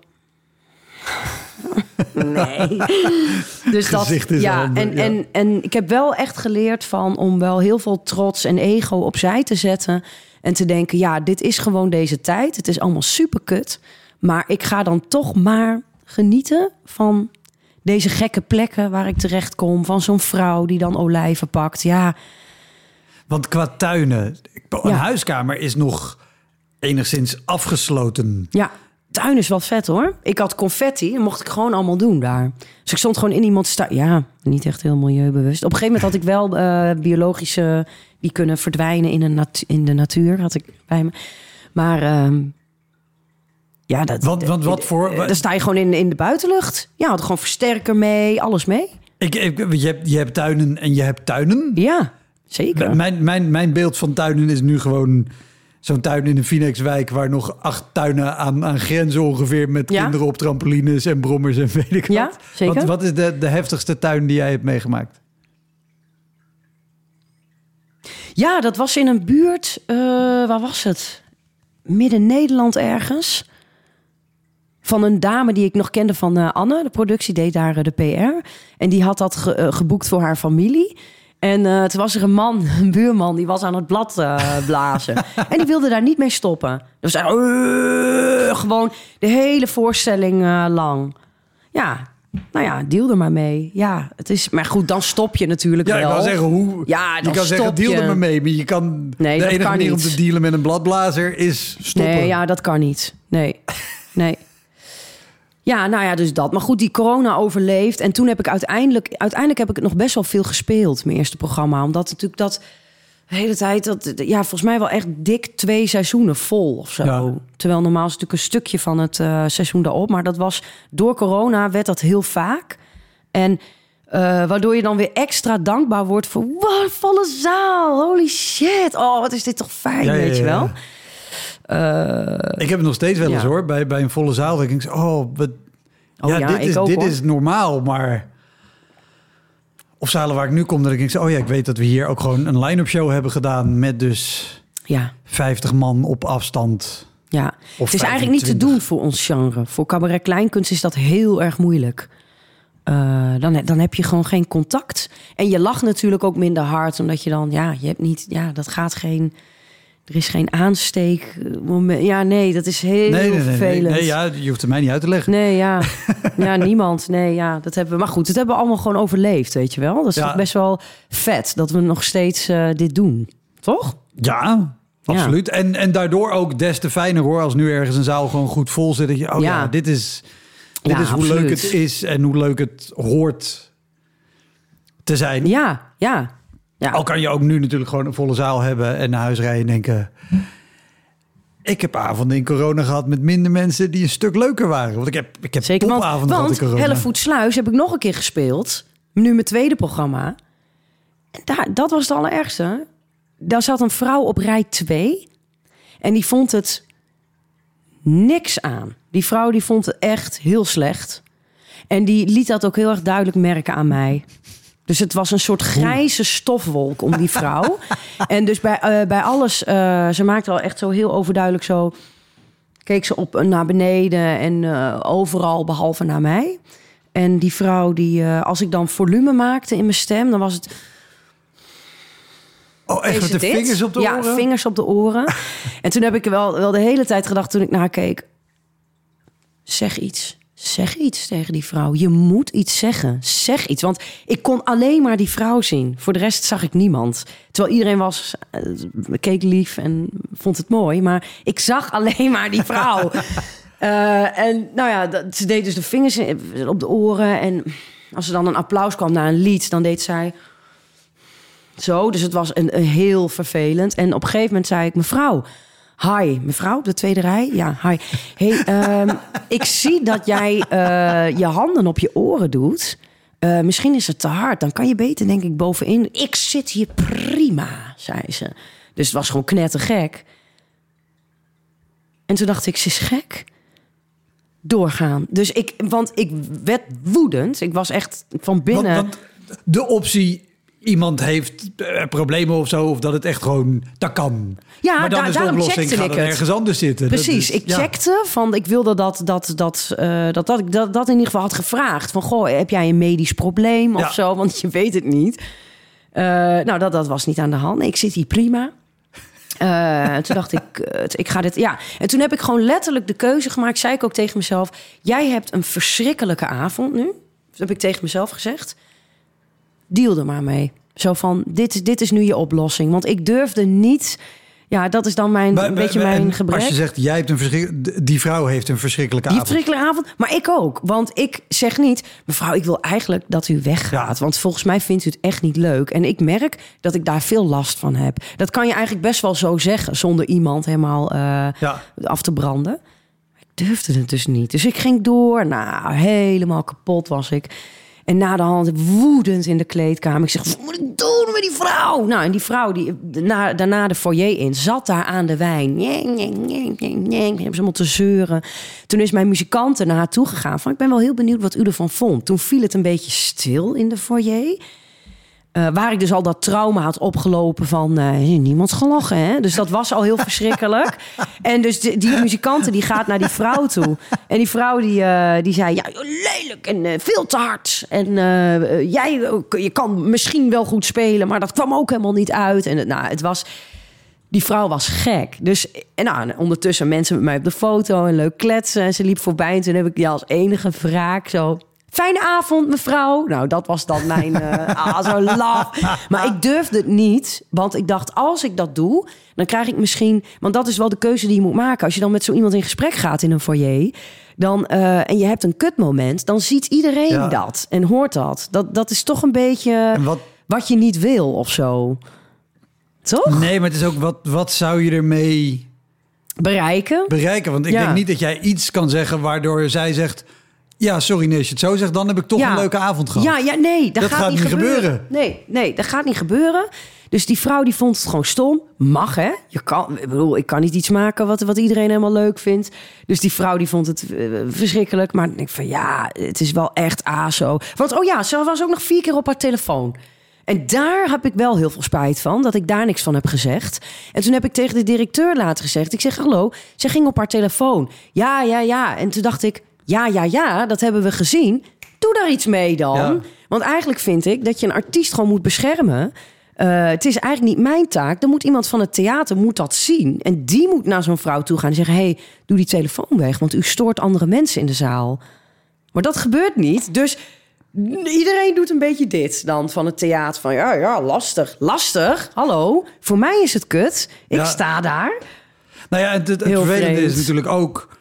Nee. Dus dat, ja, handen, en, ja. En, en ik heb wel echt geleerd van om wel heel veel trots en ego opzij te zetten. En te denken, ja, dit is gewoon deze tijd. Het is allemaal super kut. Maar ik ga dan toch maar genieten van deze gekke plekken waar ik terecht kom. Van zo'n vrouw die dan olijven pakt. Ja. Want qua tuinen, een ja. huiskamer is nog enigszins afgesloten. Ja. Tuin is wel vet hoor. Ik had confetti en mocht ik gewoon allemaal doen daar. Dus ik stond gewoon in iemands tuin. Ja, niet echt heel milieubewust. Op een gegeven moment had ik wel uh, biologische... die kunnen verdwijnen in, een natu- in de natuur. Had ik bij me. Maar uh, ja, dat... Want, want wat voor... Dan sta je gewoon in, in de buitenlucht. Ja, had gewoon versterker mee, alles mee. Ik, ik, je, hebt, je hebt tuinen en je hebt tuinen. Ja, zeker. Mijn, mijn, mijn beeld van tuinen is nu gewoon... Zo'n tuin in een Phoenixwijk waar nog acht tuinen aan, aan grenzen ongeveer... met ja? kinderen op trampolines en brommers en weet ik wat. Ja, zeker. Wat, wat is de, de heftigste tuin die jij hebt meegemaakt? Ja, dat was in een buurt... Uh, waar was het? Midden-Nederland ergens. Van een dame die ik nog kende van uh, Anne. De productie deed daar uh, de P R. En die had dat ge, uh, geboekt voor haar familie... En uh, toen was er een man, een buurman, die was aan het blad uh, blazen. En die wilde daar niet mee stoppen. Dus hij uh, gewoon de hele voorstelling uh, lang. Ja, nou ja, deal er maar mee. Ja, het is, maar goed, dan stop je natuurlijk ja, wel. ik wil zeggen, hoe, ja, je kan zeggen, deal er maar mee. Maar je kan, nee, de dat enige kan manier niet. om te dealen met een bladblazer is stoppen. Nee, ja, dat kan niet. Nee, nee. Ja, nou ja, dus dat. Maar goed, die corona overleefd. En toen heb ik uiteindelijk... Uiteindelijk heb ik het nog best wel veel gespeeld, mijn eerste programma. Omdat natuurlijk dat... De hele tijd, dat, ja, volgens mij wel echt dik twee seizoenen vol of zo. Ja. Terwijl normaal is het natuurlijk een stukje van het uh, seizoen daarop. Maar dat was, door corona werd dat heel vaak. En uh, waardoor je dan weer extra dankbaar wordt voor... Wow, volle zaal, holy shit. Oh, wat is dit toch fijn, ja, ja, weet je wel. Ja, ja. Uh, ik heb het nog steeds wel eens, ja. hoor. Bij, bij een volle zaal. Dat ik denk, oh, wat, oh ja, ja, dit, is, ook, dit is normaal, maar... Of zalen waar ik nu kom, dat ik denk, oh ja, ik weet dat we hier ook gewoon een line-up show hebben gedaan met dus ja. vijftig man op afstand. Ja, het is eigenlijk niet te doen voor ons genre. Voor cabaret kleinkunst is dat heel erg moeilijk. Uh, dan, dan heb je gewoon geen contact. En je lacht natuurlijk ook minder hard, omdat je dan, ja, je hebt niet, ja, dat gaat geen... Er is geen aansteek. Ja, nee, dat is heel nee, nee, vervelend. Nee, nee, ja, je hoeft het mij niet uit te leggen. Nee, ja. Ja, niemand. Nee, ja, dat hebben we. Maar goed, het hebben we allemaal gewoon overleefd, weet je wel. Dat is ja. toch best wel vet dat we nog steeds uh, dit doen. Toch? Ja, absoluut. Ja. En, en daardoor ook des te fijner, hoor. Als nu ergens een zaal gewoon goed vol zit. Dat je, oh ja, ja dit is, dit ja, is hoe absoluut. leuk het is en hoe leuk het hoort te zijn. Ja, ja. Ja. Al kan je ook nu natuurlijk gewoon een volle zaal hebben en naar huis rijden en denken... Ik heb avonden in corona gehad met minder mensen die een stuk leuker waren. Want ik heb, ik heb Zeker, topavonden want, gehad in corona. Hellevoetsluis heb ik nog een keer gespeeld. Nu mijn tweede programma. En daar, dat was het allerergste. Daar zat een vrouw op rij twee. En die vond het niks aan. Die vrouw die vond het echt heel slecht. En die liet dat ook heel erg duidelijk merken aan mij. Dus het was een soort grijze stofwolk om die vrouw. En dus bij, uh, bij alles... Uh, ze maakte al echt zo heel overduidelijk zo... Keek ze op naar beneden en uh, overal behalve naar mij. En die vrouw, die uh, als ik dan volume maakte in mijn stem... dan was het... Oh, echt met de dit? vingers op de ja, oren? Ja, vingers op de oren. En toen heb ik wel, wel de hele tijd gedacht toen ik naar haar keek... Zeg iets. Zeg iets tegen die vrouw. Je moet iets zeggen. Zeg iets. Want ik kon alleen maar die vrouw zien. Voor de rest zag ik niemand. Terwijl iedereen was, uh, keek lief en vond het mooi. Maar ik zag alleen maar die vrouw. uh, en nou ja, dat, ze deed dus de vingers op de oren. En als er dan een applaus kwam na een lied, dan deed zij zo. Dus het was een, een heel vervelend. En op een gegeven moment zei ik, mevrouw... Hi, mevrouw, op de tweede rij. Ja, hi. Hey, um, ik zie dat jij uh, je handen op je oren doet. Uh, misschien is het te hard. Dan kan je beter, denk ik, bovenin. Ik zit hier prima, zei ze. Dus het was gewoon knettergek. En toen dacht ik, ze is gek. Doorgaan. Dus ik, want ik werd woedend. Ik was echt van binnen... Want, want de optie... Iemand heeft uh, problemen of zo, of dat het echt gewoon, dat kan. Ja, maar dan da- is de daarom oplossing, checkte ga ik dan het. ergens anders zitten. Precies, dat is, ik checkte ja. van, ik wilde dat dat, dat, uh, dat, dat, dat dat in ieder geval had gevraagd. Van, goh, heb jij een medisch probleem of ja. zo? Want je weet het niet. Uh, nou, dat, dat was niet aan de hand. Ik zit hier prima. Uh, toen dacht ik, uh, ik ga dit... Ja, en toen heb ik gewoon letterlijk de keuze gemaakt. Zei ik ook tegen mezelf, jij hebt een verschrikkelijke avond nu. Dat heb ik tegen mezelf gezegd. Deal er maar mee. Zo van, dit, dit is nu je oplossing. Want ik durfde niet... Ja, dat is dan mijn, maar, een maar, beetje mijn gebrek. Als je zegt, jij hebt een verschrik... die vrouw heeft een verschrikkelijke die avond. Die verschrikkelijke avond, maar ik ook. Want ik zeg niet, mevrouw, ik wil eigenlijk dat u weggaat. Ja. Want volgens mij vindt u het echt niet leuk. En ik merk dat ik daar veel last van heb. Dat kan je eigenlijk best wel zo zeggen... zonder iemand helemaal uh, ja. af te branden. Ik durfde het dus niet. Dus ik ging door. Nou, helemaal kapot was ik... En na de hand woedend in de kleedkamer. Ik zeg, wat moet ik doen met die vrouw? Nou, en die vrouw, die na, daarna de foyer in, zat daar aan de wijn. Njeng, njeng, njeng, njeng, njeng. Hebben ze allemaal te zeuren. Toen is mijn muzikant naar haar toe gegaan. Van, ik ben wel heel benieuwd wat u ervan vond. Toen viel het een beetje stil in de foyer. Uh, waar ik dus al dat trauma had opgelopen van... Uh, niemand gelachen, hè? Dus dat was al heel verschrikkelijk. En dus die, die muzikante die gaat naar die vrouw toe. En die vrouw die, uh, die zei... Ja, lelijk en uh, veel te hard. En uh, jij je kan misschien wel goed spelen... maar dat kwam ook helemaal niet uit. En nou, het was... Die vrouw was gek. Dus en nou, ondertussen mensen met mij op de foto... en leuk kletsen. En ze liep voorbij. En toen heb ik die als enige wraak zo... Fijne avond, mevrouw. Nou, dat was dan mijn uh, ah, zo laf. Maar ik durfde het niet. Want ik dacht, als ik dat doe, dan krijg ik misschien... Want dat is wel de keuze die je moet maken. Als je dan met zo iemand in gesprek gaat in een foyer... Dan, uh, en je hebt een kutmoment, dan ziet iedereen ja. dat en hoort dat. dat. Dat is toch een beetje wat... wat je niet wil of zo. Toch? Nee, maar het is ook, wat, wat zou je ermee... Bereiken? Bereiken, want ik ja. denk niet dat jij iets kan zeggen waardoor zij zegt... Ja, sorry, nee, als je het zo zegt, dan heb ik toch ja. een leuke avond gehad. Ja, ja nee, dat, dat gaat, gaat niet gebeuren. gebeuren. Nee, nee, dat gaat niet gebeuren. Dus die vrouw die vond het gewoon stom. Mag, hè? Je kan, ik bedoel, ik kan niet iets maken wat, wat iedereen helemaal leuk vindt. Dus die vrouw die vond het uh, verschrikkelijk. Maar ik denk van, ja, het is wel echt aso. Want, oh ja, ze was ook nog vier keer op haar telefoon. En daar heb ik wel heel veel spijt van, dat ik daar niks van heb gezegd. En toen heb ik tegen de directeur later gezegd... Ik zeg, hallo, ze ging op haar telefoon. Ja, ja, ja. En toen dacht ik... Ja, ja, ja, dat hebben we gezien. Doe daar iets mee dan. Ja. Want eigenlijk vind ik dat je een artiest gewoon moet beschermen. Uh, het is eigenlijk niet mijn taak. Dan moet iemand van het theater moet dat zien. En die moet naar zo'n vrouw toe gaan en zeggen... hey, doe die telefoon weg, want u stoort andere mensen in de zaal. Maar dat gebeurt niet. Dus iedereen doet een beetje dit dan van het theater. Van ja, ja, lastig. Lastig? Hallo? Voor mij is het kut. Ik ja. sta daar. Nou ja, het, het, het vervelende is natuurlijk ook...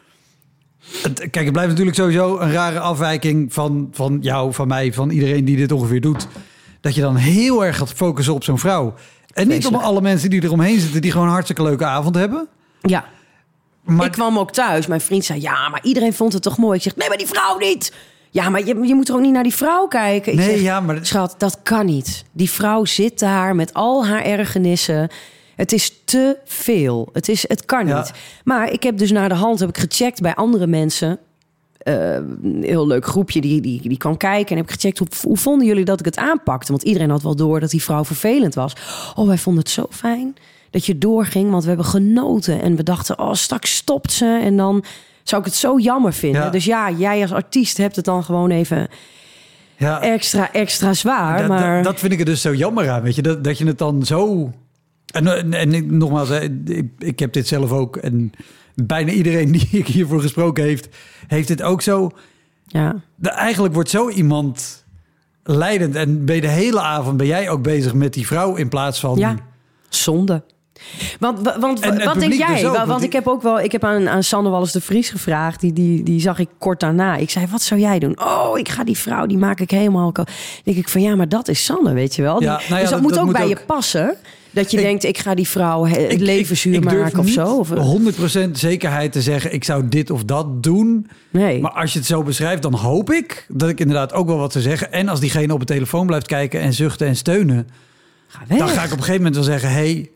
Het, kijk, het blijft natuurlijk sowieso een rare afwijking van, van jou, van mij, van iedereen die dit ongeveer doet. Dat je dan heel erg gaat focussen op zo'n vrouw. En niet op alle mensen die eromheen zitten, die gewoon een hartstikke leuke avond hebben. Ja. Maar... Ik kwam ook thuis. Mijn vriend zei, ja, maar iedereen vond het toch mooi. Ik zeg, nee, maar die vrouw niet. Ja, maar je, je moet er ook niet naar die vrouw kijken. Ik nee, zeg, ja, maar... Schat, dat kan niet. Die vrouw zit daar met al haar ergernissen. Het is te veel. Het, is, het kan niet. Ja. Maar ik heb dus naar de hand heb ik gecheckt bij andere mensen. Uh, een heel leuk groepje die, die, die kan kijken. En heb ik gecheckt, hoe, hoe vonden jullie dat ik het aanpakte? Want iedereen had wel door dat die vrouw vervelend was. Oh, wij vonden het zo fijn dat je doorging. Want we hebben genoten. En we dachten, oh, straks stopt ze. En dan zou ik het zo jammer vinden. Ja. Dus ja, jij als artiest hebt het dan gewoon even... Ja. extra, extra zwaar. Dat, maar... dat, dat vind ik er dus zo jammer aan. Weet je, dat, dat je het dan zo... En, en, en nogmaals, ik, ik heb dit zelf ook. En bijna iedereen die ik hiervoor gesproken heeft, heeft dit ook zo. Ja. De, eigenlijk wordt zo iemand leidend. En ben je de hele avond ben jij ook bezig met die vrouw in plaats van... Ja, zonde. Want, want en, wat denk jij? Dus ook, want, want ik heb ook wel, ik heb aan, aan Sanne Wallis de Vries gevraagd. Die, die, die zag ik kort daarna. Ik zei, wat zou jij doen? Oh, ik ga die vrouw, die maak ik helemaal... Dan denk ik van, ja, maar dat is Sanne, weet je wel. Die, ja, nou ja, dus dat, dat moet ook dat bij moet je ook... passen. Dat je ik, denkt, ik ga die vrouw het ik, leven zuur ik, ik maken of zo. Of honderd procent zekerheid te zeggen, ik zou dit of dat doen. Nee. Maar als je het zo beschrijft, dan hoop ik dat ik inderdaad ook wel wat te zeggen. En als diegene op de telefoon blijft kijken en zuchten en steunen, ga weg. Dan ga ik op een gegeven moment wel zeggen, hey,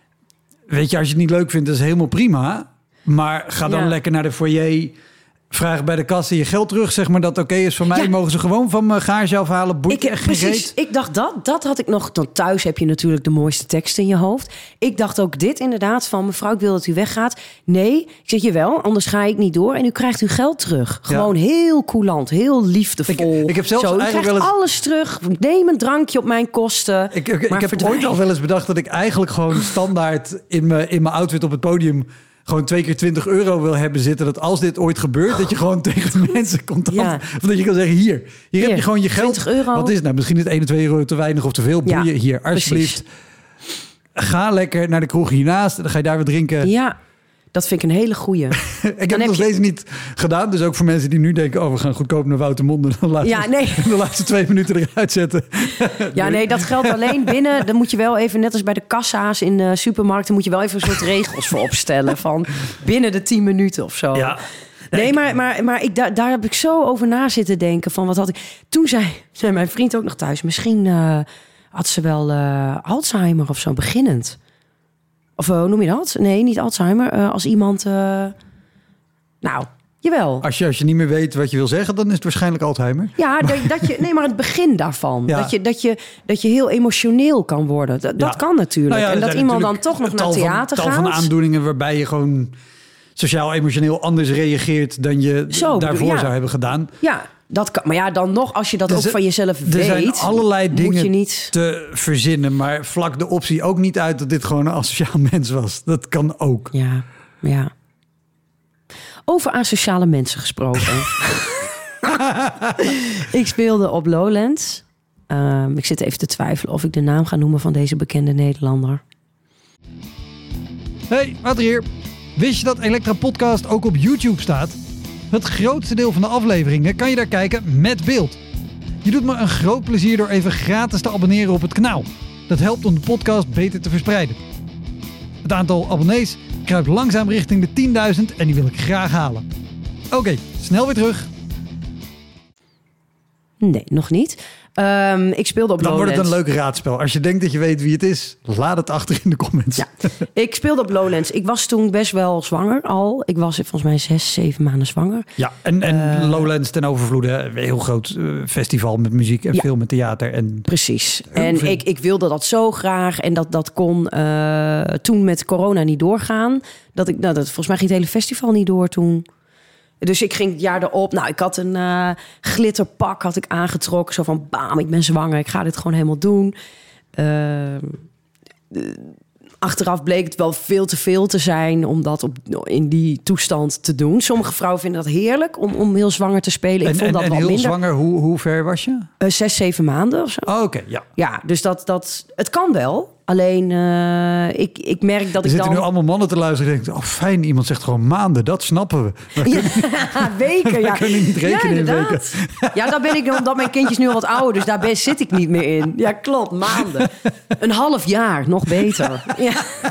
weet je, als je het niet leuk vindt, dat is helemaal prima. Maar ga dan ja. lekker naar de foyer... Vraag bij de kassa je geld terug, zeg maar, dat oké okay is voor mij. Ja. Mogen ze gewoon van mijn garage afhalen? Boeit ik, echt precies, ik dacht dat. Dat had ik nog. Dan thuis heb je natuurlijk de mooiste tekst in je hoofd. Ik dacht ook dit inderdaad van, mevrouw, ik wil dat u weggaat. Nee, ik zeg je wel, anders ga ik niet door. En u krijgt uw geld terug. Gewoon ja. heel coulant, heel liefdevol. Ik, ik heb zelfs Zo, u eigenlijk krijgt wel eens... alles terug. Neem een drankje op mijn kosten. Ik, ik, ik heb verdwijn. ooit al wel eens bedacht dat ik eigenlijk gewoon standaard in mijn, in mijn outfit op het podium... gewoon twee keer twintig euro wil hebben zitten. Dat als dit ooit gebeurt, oh, dat je gewoon tegen de mensen contant... Ja. Of dat je kan zeggen, hier, hier, hier heb je gewoon je geld. twintig euro. Wat is het nou? Misschien is het één of twee euro te weinig of te veel. Ja, boeien, hier, alsjeblieft. Precies. Ga lekker naar de kroeg hiernaast. Dan ga je daar weer drinken. Ja, dat vind ik een hele goeie. ik heb het nog steeds niet gedaan. Dus ook voor mensen die nu denken... oh, we gaan goedkoop naar Woutermonde. Dan laten ja, nee. we de laatste twee minuten eruit zetten. ja, nee, dat geldt alleen binnen. Dan moet je wel even, net als bij de kassa's in de supermarkten... moet je wel even een soort regels voor opstellen. Van binnen de tien minuten of zo. Ja. Nee, nee maar, maar, maar ik, daar, daar heb ik zo over na zitten denken. Van wat had ik... Toen zei, zei mijn vriend ook nog thuis... misschien uh, had ze wel uh, Alzheimer of zo, beginnend. Of hoe noem je dat? Nee, niet Alzheimer. Uh, als iemand... Uh... Nou, jawel. Als je, als je niet meer weet wat je wil zeggen... dan is het waarschijnlijk Alzheimer. Ja, dat, dat je, nee, maar het begin daarvan. Ja. Dat, je, dat, je, dat je heel emotioneel kan worden. Dat, dat ja. kan natuurlijk. Nou ja, en dat iemand dan toch nog naar theater van, gaat. Tal van aandoeningen waarbij je gewoon... sociaal-emotioneel anders reageert... dan je Zo, daarvoor ja. zou hebben gedaan. Ja, dat kan. Maar ja, dan nog, als je dat dus ook van jezelf er weet... Er zijn allerlei dingen je niet... te verzinnen... maar vlak de optie ook niet uit... dat dit gewoon een asociaal mens was. Dat kan ook. Ja, ja. Over asociale mensen gesproken. Ik speelde op Lowlands. Um, ik zit even te twijfelen of ik de naam ga noemen van deze bekende Nederlander. Hey, wat hier? Wist je dat Elektra Podcast ook op YouTube staat? Het grootste deel van de afleveringen kan je daar kijken met beeld. Je doet me een groot plezier door even gratis te abonneren op het kanaal. Dat helpt om de podcast beter te verspreiden. Het aantal abonnees kruipt langzaam richting de tienduizend en die wil ik graag halen. Oké, okay, snel weer terug. Nee, nog niet. Um, ik speelde op Dan Lowlands. wordt het een leuk raadspel. Als je denkt dat je weet wie het is, laat het achter in de comments. Ja. Ik speelde op Lowlands. Ik was toen best wel zwanger al. Ik was volgens mij zes, zeven maanden zwanger. Ja, en, en Uh, Lowlands ten overvloede. Een heel groot uh, festival met muziek en ja. film en theater. En Precies. En ik, ik wilde dat zo graag. En dat, dat kon uh, toen met corona niet doorgaan. Dat ik, nou, dat, volgens mij ging het hele festival niet door toen. Dus ik ging het jaar erop. Nou, ik had een uh, glitterpak had ik aangetrokken. Zo van, bam, ik ben zwanger. Ik ga dit gewoon helemaal doen. Uh, de, achteraf bleek het wel veel te veel te zijn om dat op, in die toestand te doen. Sommige vrouwen vinden dat heerlijk om, om heel zwanger te spelen. Ik en, vond en, dat en wel heel minder. zwanger, hoe, hoe ver was je? Uh, zes, zeven maanden of zo. Oh, oké, okay, ja. Ja, dus dat, dat, het kan wel. Alleen, uh, ik, ik merk dat er ik zitten dan... nu allemaal mannen te luisteren en denken, oh fijn, iemand zegt gewoon maanden, dat snappen we. we ja, weken, ja. We kunnen niet rekenen ja, in weken. Ja, daar ben ik, omdat mijn kindjes nu al wat ouder, dus daar ben, zit ik niet meer in. Ja, klopt, maanden. Een half jaar, nog beter. Ja.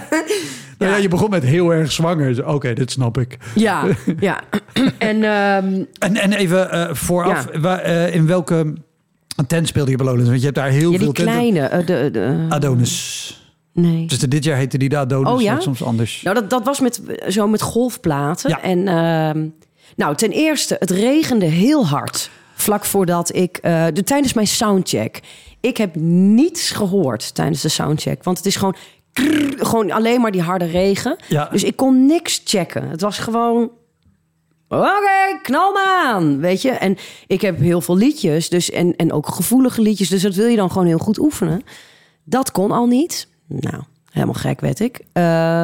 Nou ja, je begon met heel erg zwanger. Oké, okay, dit snap ik. Ja, ja. En, um, en, en even uh, vooraf, ja. waar, uh, in welke tent speelde je bij Lowlands? Want je hebt daar heel ja, veel die kleine. Uh, de, de, Adonis. Nee. Dus de, dit jaar heette die de Adonis, oh, ja? soms anders. Nou, dat, dat was met, zo met golfplaten. Ja. En uh, nou, ten eerste, het regende heel hard. Vlak voordat ik... Uh, de, tijdens mijn soundcheck. Ik heb niets gehoord tijdens de soundcheck. Want het is gewoon... Krrr, gewoon alleen maar die harde regen. Ja. Dus ik kon niks checken. Het was gewoon... Oké, okay, knal maar aan, weet je. En ik heb heel veel liedjes. Dus, en, en ook gevoelige liedjes. Dus dat wil je dan gewoon heel goed oefenen. Dat kon al niet. Nou, helemaal gek, weet ik. Um,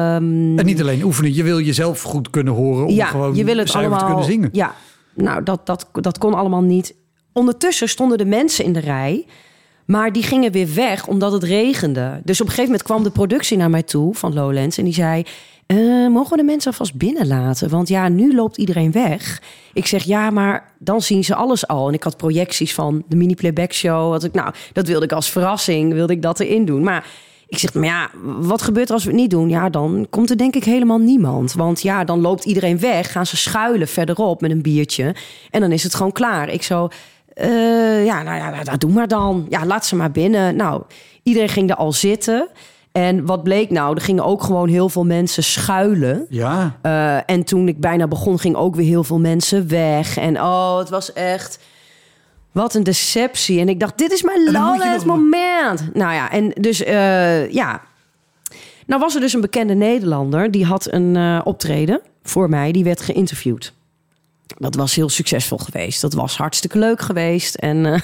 en niet alleen oefenen. Je wil jezelf goed kunnen horen om ja, gewoon je wil het zuiver allemaal, te kunnen zingen. Ja, nou, dat, dat, dat kon allemaal niet. Ondertussen stonden de mensen in de rij... Maar die gingen weer weg omdat het regende. Dus op een gegeven moment kwam de productie naar mij toe van Lowlands. En die zei, uh, mogen we de mensen alvast binnenlaten? Want ja, nu loopt iedereen weg. Ik zeg, ja, maar dan zien ze alles al. En ik had projecties van de mini-playback show. Had ik, nou, dat wilde ik als verrassing, wilde ik dat erin doen. Maar ik zeg, maar ja, wat gebeurt er als we het niet doen? Ja, dan komt er denk ik helemaal niemand. Want ja, dan loopt iedereen weg. Gaan ze schuilen verderop met een biertje. En dan is het gewoon klaar. Ik zo... Uh, ja, nou ja, dat doe maar dan. Ja, laat ze maar binnen. Nou, iedereen ging er al zitten. En wat bleek nou? Er gingen ook gewoon heel veel mensen schuilen. Ja. Uh, en toen ik bijna begon, gingen ook weer heel veel mensen weg. En oh, het was echt... Wat een deceptie. En ik dacht, dit is mijn Lowlands moment. Nou ja, en dus uh, ja... Nou was er dus een bekende Nederlander... die had een uh, optreden voor mij. Die werd geïnterviewd. Dat was heel succesvol geweest. Dat was hartstikke leuk geweest. En uh,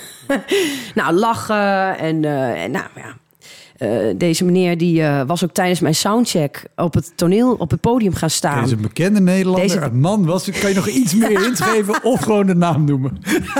nou, lachen. En, uh, en nou ja, uh, deze meneer die uh, was ook tijdens mijn soundcheck op het toneel, op het podium gaan staan. Deze bekende Nederlander, Deze... een man was. Kan je nog iets meer hint geven of gewoon de naam noemen?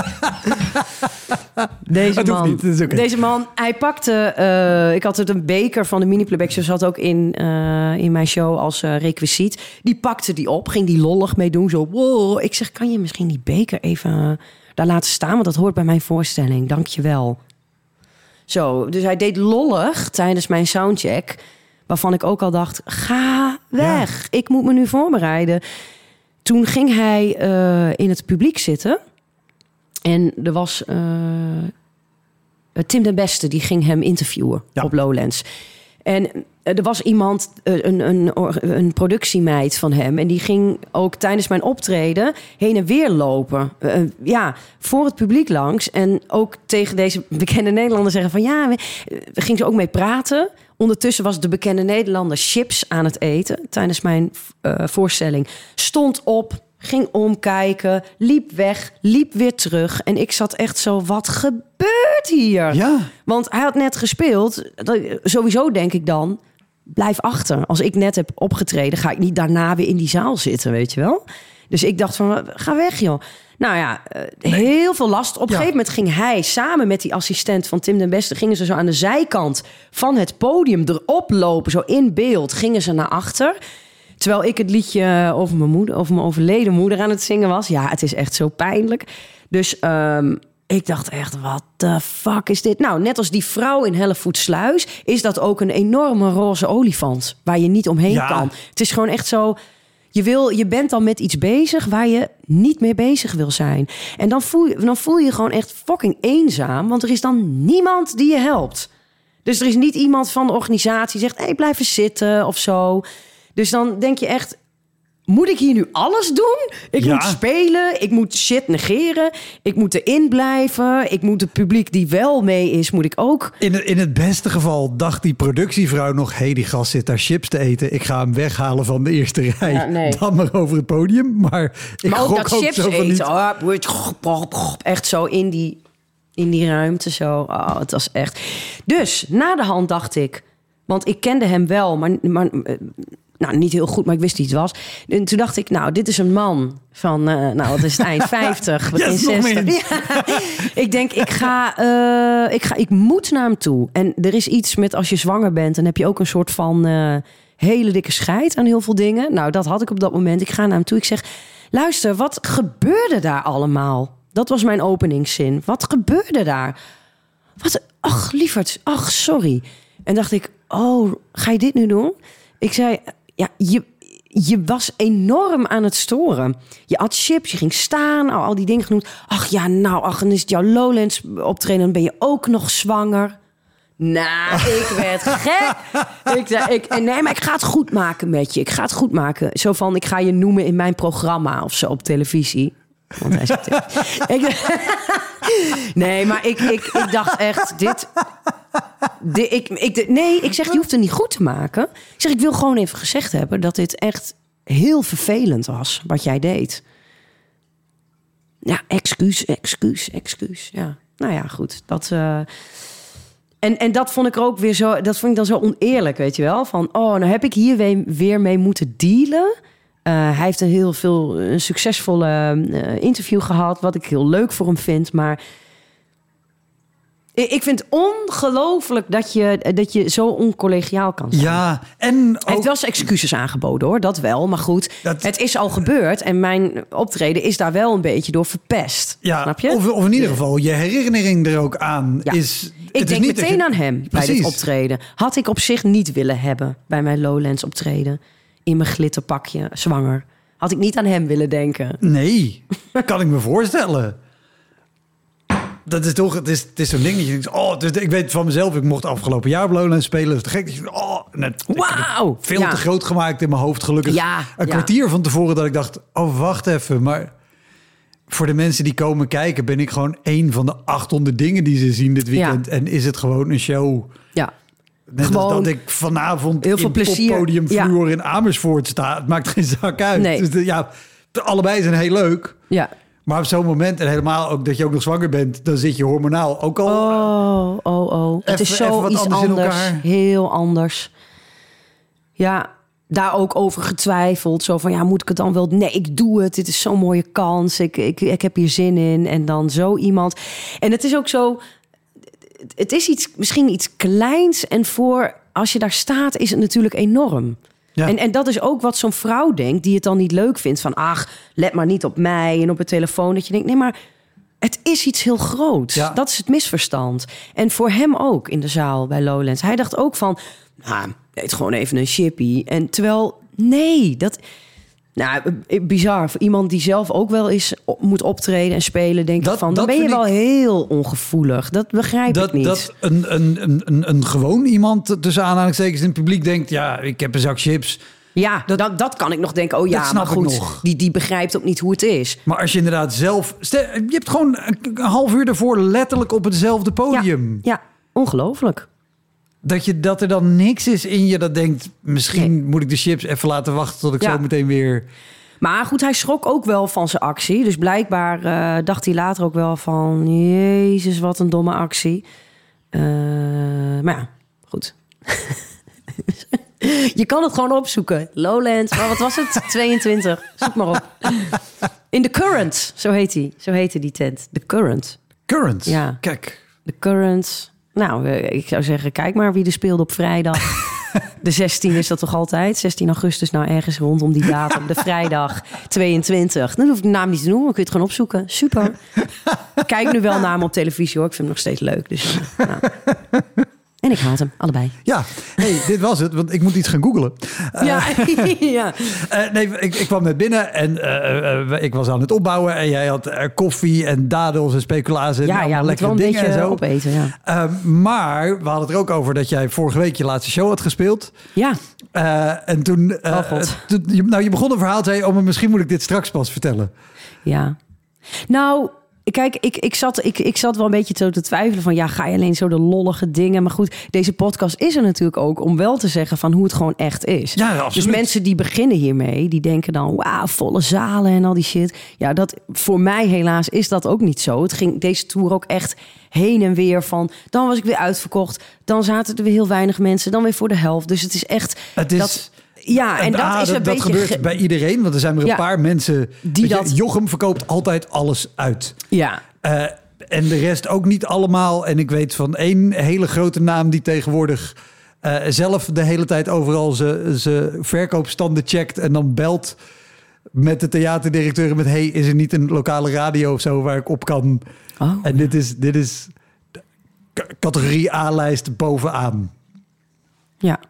Deze man, niet, okay. deze man, hij pakte... Uh, ik had het een beker van de mini-playback show... zat ook in, uh, in mijn show als uh, requisiet. Die pakte die op, ging die lollig mee doen. Zo, wow. Ik zeg, kan je misschien die beker even uh, daar laten staan? Want dat hoort bij mijn voorstelling. Dank je wel. Zo, dus hij deed lollig tijdens mijn soundcheck... waarvan ik ook al dacht, ga weg. Ja. Ik moet me nu voorbereiden. Toen ging hij uh, in het publiek zitten... En er was uh, Tim den Beste, die ging hem interviewen ja. op Lowlands. En uh, er was iemand, uh, een, een, een productiemeid van hem... en die ging ook tijdens mijn optreden heen en weer lopen. Uh, ja, voor het publiek langs. En ook tegen deze bekende Nederlander zeggen van... ja, we, we ging ze ook mee praten. Ondertussen was de bekende Nederlander chips aan het eten... tijdens mijn uh, voorstelling. Stond op... ging omkijken, liep weg, liep weer terug. En ik zat echt zo, wat gebeurt hier? Ja. Want hij had net gespeeld. Sowieso denk ik dan, blijf achter. Als ik net heb opgetreden, ga ik niet daarna weer in die zaal zitten, weet je wel? Dus ik dacht van, ga weg joh. Nou ja, uh, heel veel last. Op een Ja. gegeven moment ging hij samen met die assistent van Tim den Beste... gingen ze zo aan de zijkant van het podium erop lopen. Zo in beeld gingen ze naar achter. Terwijl ik het liedje over mijn moeder, over mijn overleden moeder aan het zingen was. Ja, het is echt zo pijnlijk. Dus um, ik dacht echt, wat de fuck is dit? Nou, net als die vrouw in Hellevoetsluis... is dat ook een enorme roze olifant... waar je niet omheen Ja. kan. Het is gewoon echt zo... Je, wil, je bent dan met iets bezig waar je niet mee bezig wil zijn. En dan voel, je, dan voel je je gewoon echt fucking eenzaam... want er is dan niemand die je helpt. Dus er is niet iemand van de organisatie die zegt... hey, blijf eens zitten of zo. Dus dan denk je echt... moet ik hier nu alles doen? Ik Ja. moet spelen, ik moet shit negeren... ik moet erin blijven... ik moet het publiek die wel mee is, moet ik ook... In het, in het beste geval dacht die productievrouw nog... hé, hey, die gast zit daar chips te eten. Ik ga hem weghalen van de eerste rij. Ja, nee. Dan maar over het podium. Maar ik maar ook gok dat ook chips zo van eten, niet. oh, echt zo in die, in die ruimte zo. Oh, het was echt... Dus, na de hand dacht ik... want ik kende hem wel, maar... maar nou, niet heel goed, maar ik wist wie het was. En toen dacht ik, nou, dit is een man van, uh, nou, wat is het, eind vijftig, begin Yes, nog zestig. meer. Ja. Ik denk, ik ga, uh, ik ga, ik moet naar hem toe. En er is iets met als je zwanger bent, dan heb je ook een soort van uh, hele dikke scheid aan heel veel dingen. Nou, dat had ik op dat moment. Ik ga naar hem toe. Ik zeg, luister, wat gebeurde daar allemaal? Dat was mijn openingszin. Wat gebeurde daar? Wat? Ach, lieverd, ach, sorry. En dacht ik, oh, ga je dit nu doen? Ik zei, ja, je, je was enorm aan het storen. Je had chips, je ging staan, al, al die dingen genoemd. Ach ja, nou, ach, dan is het jouw Lowlands optreden, dan ben je ook nog zwanger. Nou, ik werd gek. Ik zei, ik, nee, maar ik ga het goed maken met je. Ik ga het goed maken. Zo van, ik ga je noemen in mijn programma of zo op televisie. Want hij zegt, ik, nee, maar ik, ik, ik dacht echt, dit... De, ik, ik, de, nee, ik zeg, je hoeft het niet goed te maken. Ik zeg, ik wil gewoon even gezegd hebben... dat dit echt heel vervelend was, wat jij deed. Ja, excuus, excuus, excuus. Ja, nou ja, goed. Dat, uh... en, en dat vond ik ook weer zo... dat vond ik dan zo oneerlijk, weet je wel. Van, oh, nou heb ik hier weer, weer mee moeten dealen... Uh, hij heeft een heel veel een succesvolle uh, interview gehad... wat ik heel leuk voor hem vind, maar... Ik vind het ongelooflijk dat je, dat je zo oncollegiaal kan zijn. Ja, en ook... Hij heeft wel zijn excuses aangeboden, hoor. Dat wel, maar goed. Dat... Het is al gebeurd en mijn optreden is daar wel een beetje door verpest. Ja, snap je? Of, of in ieder geval, je herinnering er ook aan ja. is... Ik denk niet meteen je... aan hem bij Precies. dit optreden. Had ik op zich niet willen hebben bij mijn Lowlands optreden. In mijn glitterpakje, zwanger. Had ik niet aan hem willen denken. Nee, kan ik me voorstellen. Dat is toch, het is, het is zo'n ding dat je denkt, oh, dus ik weet van mezelf, ik mocht afgelopen jaar op Lowlands spelen. Dat is te gek. Dat je, oh, net, Wauw! Veel ja. te groot gemaakt in mijn hoofd, gelukkig. Ja, een ja. kwartier van tevoren dat ik dacht, oh, wacht even. Maar voor de mensen die komen kijken, ben ik gewoon één van de achthonderd dingen die ze zien dit weekend. Ja. En is het gewoon een show. Ja. Net gewoon als dat ik vanavond heel veel in plezier. Poppodium Ja. Vloer in Amersfoort sta. Het maakt geen zak uit. Nee. Dus de, ja, allebei zijn heel leuk. Ja. Maar op zo'n moment, en helemaal ook dat je ook nog zwanger bent... dan zit je hormonaal ook al... Oh, oh, oh. Even, het is zo iets anders. anders. Heel anders. Ja, daar ook over getwijfeld. Zo van, ja, moet ik het dan wel... Nee, ik doe het. Dit is zo'n mooie kans. Ik, ik, ik heb hier zin in. En dan zo iemand. En het is ook zo... Het is iets, misschien iets kleins. En voor, als je daar staat, is het natuurlijk enorm. Ja. En, en dat is ook wat zo'n vrouw denkt... die het dan niet leuk vindt. Van, ach, let maar niet op mij en op het telefoon. Dat je denkt, nee, maar het is iets heel groots. Ja. Dat is het misverstand. En voor hem ook in de zaal bij Lowlands. Hij dacht ook van, nou, eet gewoon even een chippy. En terwijl, nee, dat... Nou, bizar. Voor iemand die zelf ook wel eens moet optreden en spelen... denk dat, ik van, dan ben je wel ik... heel ongevoelig. Dat begrijp dat, ik niet. Dat een, een, een, een gewoon iemand tussen aanhalingstekens in het publiek denkt... ja, ik heb een zak chips. Ja, dat, dat, dat kan ik nog denken. Oh ja, maar goed, die, die begrijpt ook niet hoe het is. Maar als je inderdaad zelf... Stel, je hebt gewoon een half uur ervoor letterlijk op hetzelfde podium. Ja, ja, ongelooflijk. Dat, je, dat er dan niks is in je dat denkt... misschien nee. moet ik de chips even laten wachten tot ik ja. zo meteen weer... Maar goed, hij schrok ook wel van zijn actie. Dus blijkbaar uh, dacht hij later ook wel van... Jezus, wat een domme actie. Uh, maar ja, goed. Je kan het gewoon opzoeken. Lowlands, maar wat was het? tweeëntwintig. Zoek maar op. In The Current, zo heet die. Zo heette die tent. The Current. Current? Ja. Kijk. The Current. Nou, ik zou zeggen, kijk maar wie er speelde op vrijdag. De zestien is dat toch altijd? zestien augustus, nou ergens rondom die datum. De vrijdag, tweeëntwintig. Dan hoef ik de naam niet te noemen, dan kun je het gewoon opzoeken. Super. Ik kijk nu wel naar hem op televisie hoor. Ik vind hem nog steeds leuk. Dus, uh, nou. En ik haat hem, allebei. Ja, hey, dit was het, want ik moet iets gaan googlen. Uh, ja, ja. Uh, nee, ik, ik kwam net binnen en uh, uh, ik was aan het opbouwen. En jij had uh, koffie en dadels en speculazen. Ja, en ja, lekkere wel een dingen beetje en zo. opeten, ja. Uh, maar we hadden het er ook over dat jij vorige week je laatste show had gespeeld. Ja. Uh, en toen, uh, oh God. toen je, nou, je begon een verhaal, zei je, oh, maar misschien moet ik dit straks pas vertellen. Ja. Nou... Kijk, ik, ik, zat, ik, ik zat wel een beetje zo te twijfelen van... ja, ga je alleen zo de lollige dingen? Maar goed, deze podcast is er natuurlijk ook... om wel te zeggen van hoe het gewoon echt is. Ja, absoluut. Dus mensen die beginnen hiermee... die denken dan, wauw, volle zalen en al die shit. Ja, dat, voor mij helaas is dat ook niet zo. Het ging deze tour ook echt heen en weer van... dan was ik weer uitverkocht. Dan zaten er weer heel weinig mensen. Dan weer voor de helft. Dus het is echt... Het is... Dat, ja, en dat ah, is een dat, beetje... dat gebeurt bij iedereen, want er zijn maar een ja, paar mensen... die dat... Je, Jochem verkoopt altijd alles uit. Ja. Uh, en de rest ook niet allemaal. En ik weet van één hele grote naam die tegenwoordig... Uh, zelf de hele tijd overal zijn verkoopstanden checkt... en dan belt met de theaterdirecteur met... hey, is er niet een lokale radio of zo waar ik op kan? Oh, en dit is, dit is categorie A-lijst bovenaan. Ja.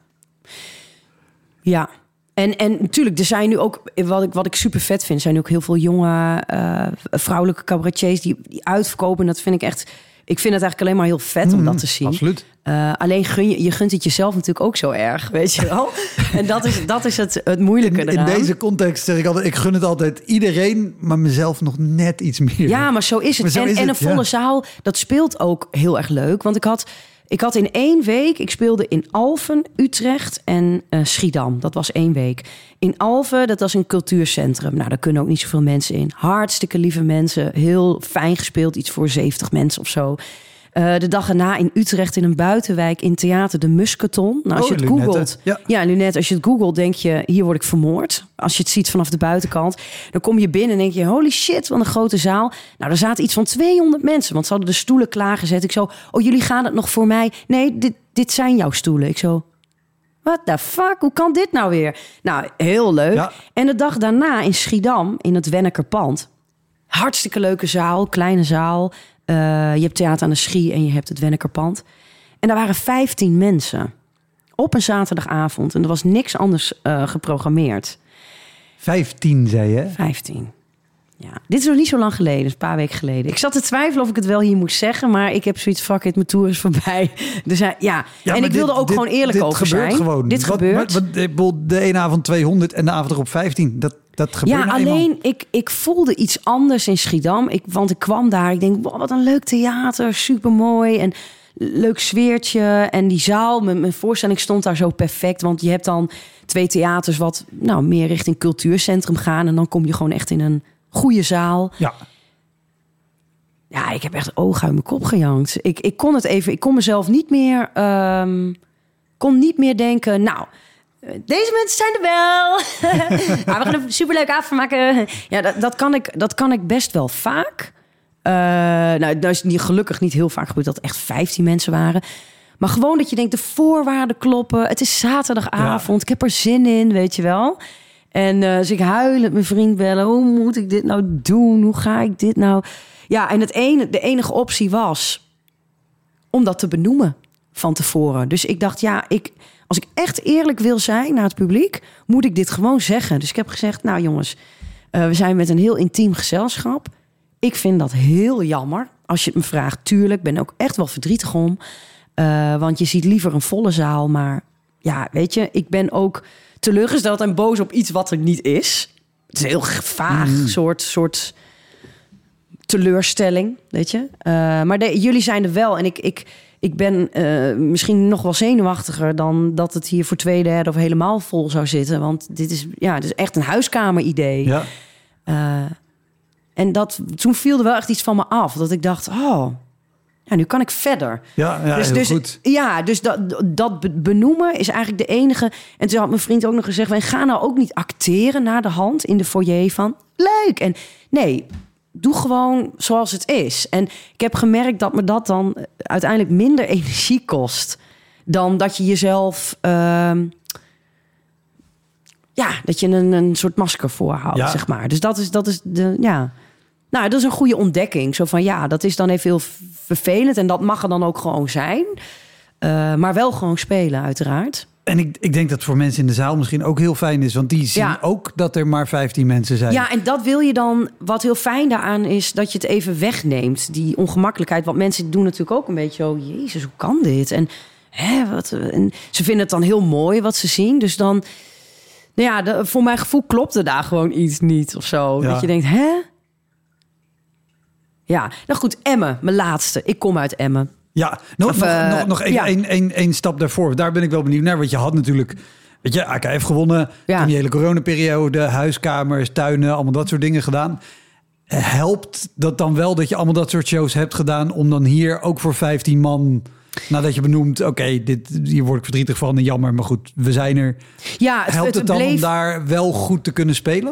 Ja. En, en natuurlijk, er zijn nu ook, wat ik, wat ik super vet vind... zijn nu ook heel veel jonge uh, vrouwelijke cabaretiers die, die uitverkopen. Dat vind ik echt... Ik vind het eigenlijk alleen maar heel vet om dat te zien. Absoluut. Uh, alleen gun je, je gunt het jezelf natuurlijk ook zo erg, weet je wel. En dat is, dat is het, het moeilijke in, eraan. in deze context zeg ik altijd... ik gun het altijd iedereen, maar mezelf nog net iets meer. Ja, maar zo is het. Zo en, is en het, een volle ja. zaal, dat speelt ook heel erg leuk. Want ik had... Ik had in één week, ik speelde in Alphen, Utrecht en uh, Schiedam. Dat was één week. In Alphen, dat was een cultuurcentrum. Nou, daar kunnen ook niet zoveel mensen in. Hartstikke lieve mensen, heel fijn gespeeld. Iets voor zeventig mensen of zo. Uh, de dag erna in Utrecht in een buitenwijk in theater De Musketon. Nou, als oh, je het Lunette. googelt, Ja. ja, Lunette, als je het googelt, denk je, hier word ik vermoord. Als je het ziet vanaf de buitenkant, dan kom je binnen en denk je, holy shit, wat een grote zaal. Nou, er zaten iets van tweehonderd mensen, want ze hadden de stoelen klaargezet. Ik zo, oh, jullie gaan het nog voor mij? Nee, dit, dit zijn jouw stoelen. Ik zo, what the fuck? Hoe kan dit nou weer? Nou, heel leuk. Ja. En de dag daarna in Schiedam, in het Wennekerpand. Hartstikke leuke zaal, kleine zaal. Uh, je hebt Theater aan de Schie en je hebt het Wennekerpand. En daar waren vijftien mensen op een zaterdagavond. En er was niks anders uh, geprogrammeerd. vijftien, zei je? vijftien. Ja, dit is nog niet zo lang geleden, dus een paar weken geleden. Ik zat te twijfelen of ik het wel hier moest zeggen, maar ik heb zoiets, fuck it, mijn tour is voorbij. Dus ja, ja. Ja, en ik wilde dit, ook dit, gewoon eerlijk dit over gebeurt zijn. Gewoon. Dit wat, gebeurt. Wat, wat, de ene avond tweehonderd en de avond erop vijftien. Dat, dat gebeurt Ja, nou alleen eenmaal. ik, ik voelde iets anders in Schiedam. Ik, want ik kwam daar, ik denk, wow, wat een leuk theater, supermooi en leuk sfeertje. En die zaal, mijn, mijn voorstelling stond daar zo perfect. Want je hebt dan twee theaters wat nou, meer richting cultuurcentrum gaan. En dan kom je gewoon echt in een goede zaal. Ja. Ja, ik heb echt ogen uit mijn kop gejankt. Ik, ik kon het even, ik kon mezelf niet meer, um, kon niet meer denken, nou, deze mensen zijn er wel. ah, we gaan een superleuke avond maken. Ja, dat, dat, kan ik, dat kan ik best wel vaak. Uh, nou, dat is niet, gelukkig niet heel vaak gebeurd dat er echt vijftien mensen waren. Maar gewoon dat je denkt, de voorwaarden kloppen. Het is zaterdagavond, ja. Ik heb er zin in, weet je wel. En uh, dus ik huilend mijn vriend bellen. Hoe moet ik dit nou doen? Hoe ga ik dit nou... Ja, en het ene, de enige optie was om dat te benoemen van tevoren. Dus ik dacht, ja, ik, als ik echt eerlijk wil zijn naar het publiek, moet ik dit gewoon zeggen. Dus ik heb gezegd, nou jongens, uh, we zijn met een heel intiem gezelschap. Ik vind dat heel jammer. Als je het me vraagt, tuurlijk, ben ook echt wel verdrietig om. Uh, want je ziet liever een volle zaal. Maar ja, weet je, ik ben ook teleurgesteld en boos op iets wat er niet is. Het is een heel vaag mm. soort... soort teleurstelling, weet je. Uh, maar de, jullie zijn er wel. En ik, ik, ik ben uh, misschien nog wel zenuwachtiger dan dat het hier voor twee derde of helemaal vol zou zitten. Want dit is, ja, dit is echt een huiskamer-idee. Ja. Uh, en dat, toen viel er wel echt iets van me af. Dat ik dacht, oh, ja, nu kan ik verder. Ja, ja dus, heel dus, goed. Ja, dus dat, dat benoemen is eigenlijk de enige. En toen had mijn vriend ook nog gezegd, wij gaan nou ook niet acteren na de hand in de foyer van leuk. En nee, doe gewoon zoals het is. En ik heb gemerkt dat me dat dan uiteindelijk minder energie kost dan dat je jezelf, uh, ja, dat je een, een soort masker voorhoudt, ja. zeg maar. Dus dat is, dat is de, ja. Nou, dat is een goede ontdekking. Zo van, ja, dat is dan even heel vervelend en dat mag er dan ook gewoon zijn. Uh, maar wel gewoon spelen, uiteraard. En ik, ik denk dat voor mensen in de zaal misschien ook heel fijn is, want die zien ja. ook dat er maar vijftien mensen zijn. Ja, en dat wil je dan, wat heel fijn daaraan is, dat je het even wegneemt, die ongemakkelijkheid. Want mensen doen natuurlijk ook een beetje zo, jezus, hoe kan dit? En, hè, wat, en ze vinden het dan heel mooi wat ze zien. Dus dan, nou ja, de, voor mijn gevoel klopt er daar gewoon iets niet of zo. Ja. Dat je denkt, hè? Ja, nou goed, Emmen, mijn laatste. Ik kom uit Emmen. Ja, nog, of, uh, nog, nog even ja. één, één, één stap daarvoor. Daar ben ik wel benieuwd naar. Want je had natuurlijk, weet je, A K F gewonnen. Ja. Toen die hele coronaperiode, huiskamers, tuinen, allemaal dat soort dingen gedaan. Helpt dat dan wel dat je allemaal dat soort shows hebt gedaan om dan hier ook voor vijftien man, nadat je benoemt, oké, okay, dit hier word ik verdrietig van en jammer, maar goed, we zijn er. Ja, het, helpt het, het dan bleef... om daar wel goed te kunnen spelen?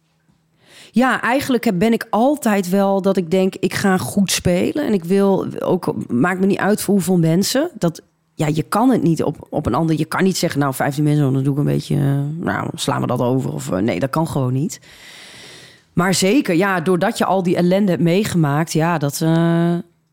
Ja, eigenlijk ben ik altijd wel dat ik denk, ik ga goed spelen. En ik wil ook, maakt me niet uit voor hoeveel mensen. Dat, ja, je kan het niet op, op een ander. Je kan niet zeggen, nou, vijftien mensen, dan doe ik een beetje, nou, slaan we dat over. Of nee, dat kan gewoon niet. Maar zeker, ja, doordat je al die ellende hebt meegemaakt, ja, dat, uh,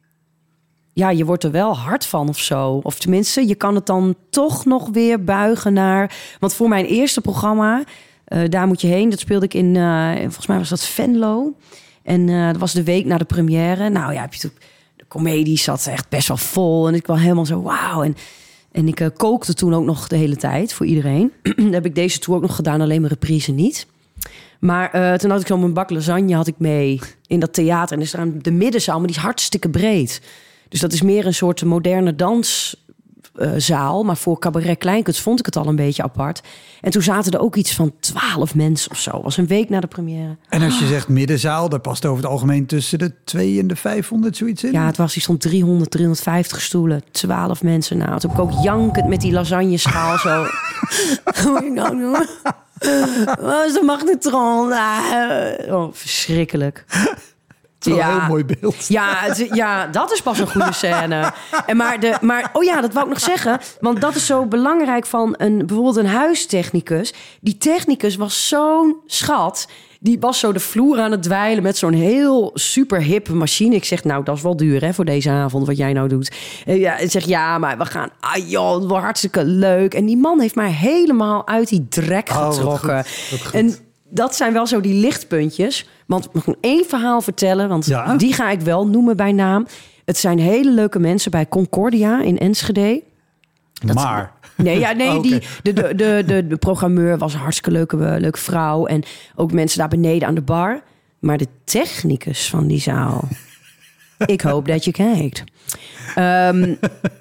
ja, je wordt er wel hard van of zo. Of tenminste, je kan het dan toch nog weer buigen naar. Want voor mijn eerste programma, Uh, daar moet je heen. Dat speelde ik in, uh, volgens mij was dat Venlo. En uh, dat was de week na de première. Nou ja, heb je de comedie zat echt best wel vol. En ik was helemaal zo, wauw. En, en ik uh, kookte toen ook nog de hele tijd voor iedereen. Dat heb ik deze tour ook nog gedaan, alleen mijn reprise niet. Maar uh, toen had ik zo mijn bak lasagne had ik mee in dat theater. En er is daar de middenzaal, maar die is hartstikke breed. Dus dat is meer een soort moderne dans... Uh, zaal, maar voor Cabaret Kleinkunst vond ik het al een beetje apart. En toen zaten er ook iets van twaalf mensen of zo. Het was een week na de première. En als je zegt middenzaal, daar past over het algemeen tussen de twee en de vijfhonderd zoiets in? Ja, het was, die stond driehonderd, driehonderdvijftig stoelen, twaalf mensen. Nou, toen heb ik ook jankend met die lasagneschaal zo. Hoe moet ik nou doen? Wat is de magnetron? Oh, verschrikkelijk. Ja, een heel mooi beeld. Ja, het, ja, dat is pas een goede scène. En maar, de, maar, oh ja, dat wou ik nog zeggen. Want dat is zo belangrijk van een, bijvoorbeeld een huistechnicus. Die technicus was zo'n schat. Die was zo de vloer aan het dweilen met zo'n heel super hippe machine. Ik zeg, nou, dat is wel duur hè, voor deze avond, wat jij nou doet. En ja, ik zeg, ja, maar we gaan, ah joh, het wordt hartstikke leuk. En die man heeft mij helemaal uit die drek getrokken. Oh, wat goed, wat goed. En dat zijn wel zo die lichtpuntjes. Want ik mag nog één verhaal vertellen, want ja? die ga ik wel noemen bij naam. Het zijn hele leuke mensen bij Concordia in Enschede. Dat maar... Nee, ja, nee oh, okay. die, de, de, de, de, de programmeur was een hartstikke leuke, leuke vrouw. En ook mensen daar beneden aan de bar. Maar de technicus van die zaal... ik hoop dat je kijkt. Um,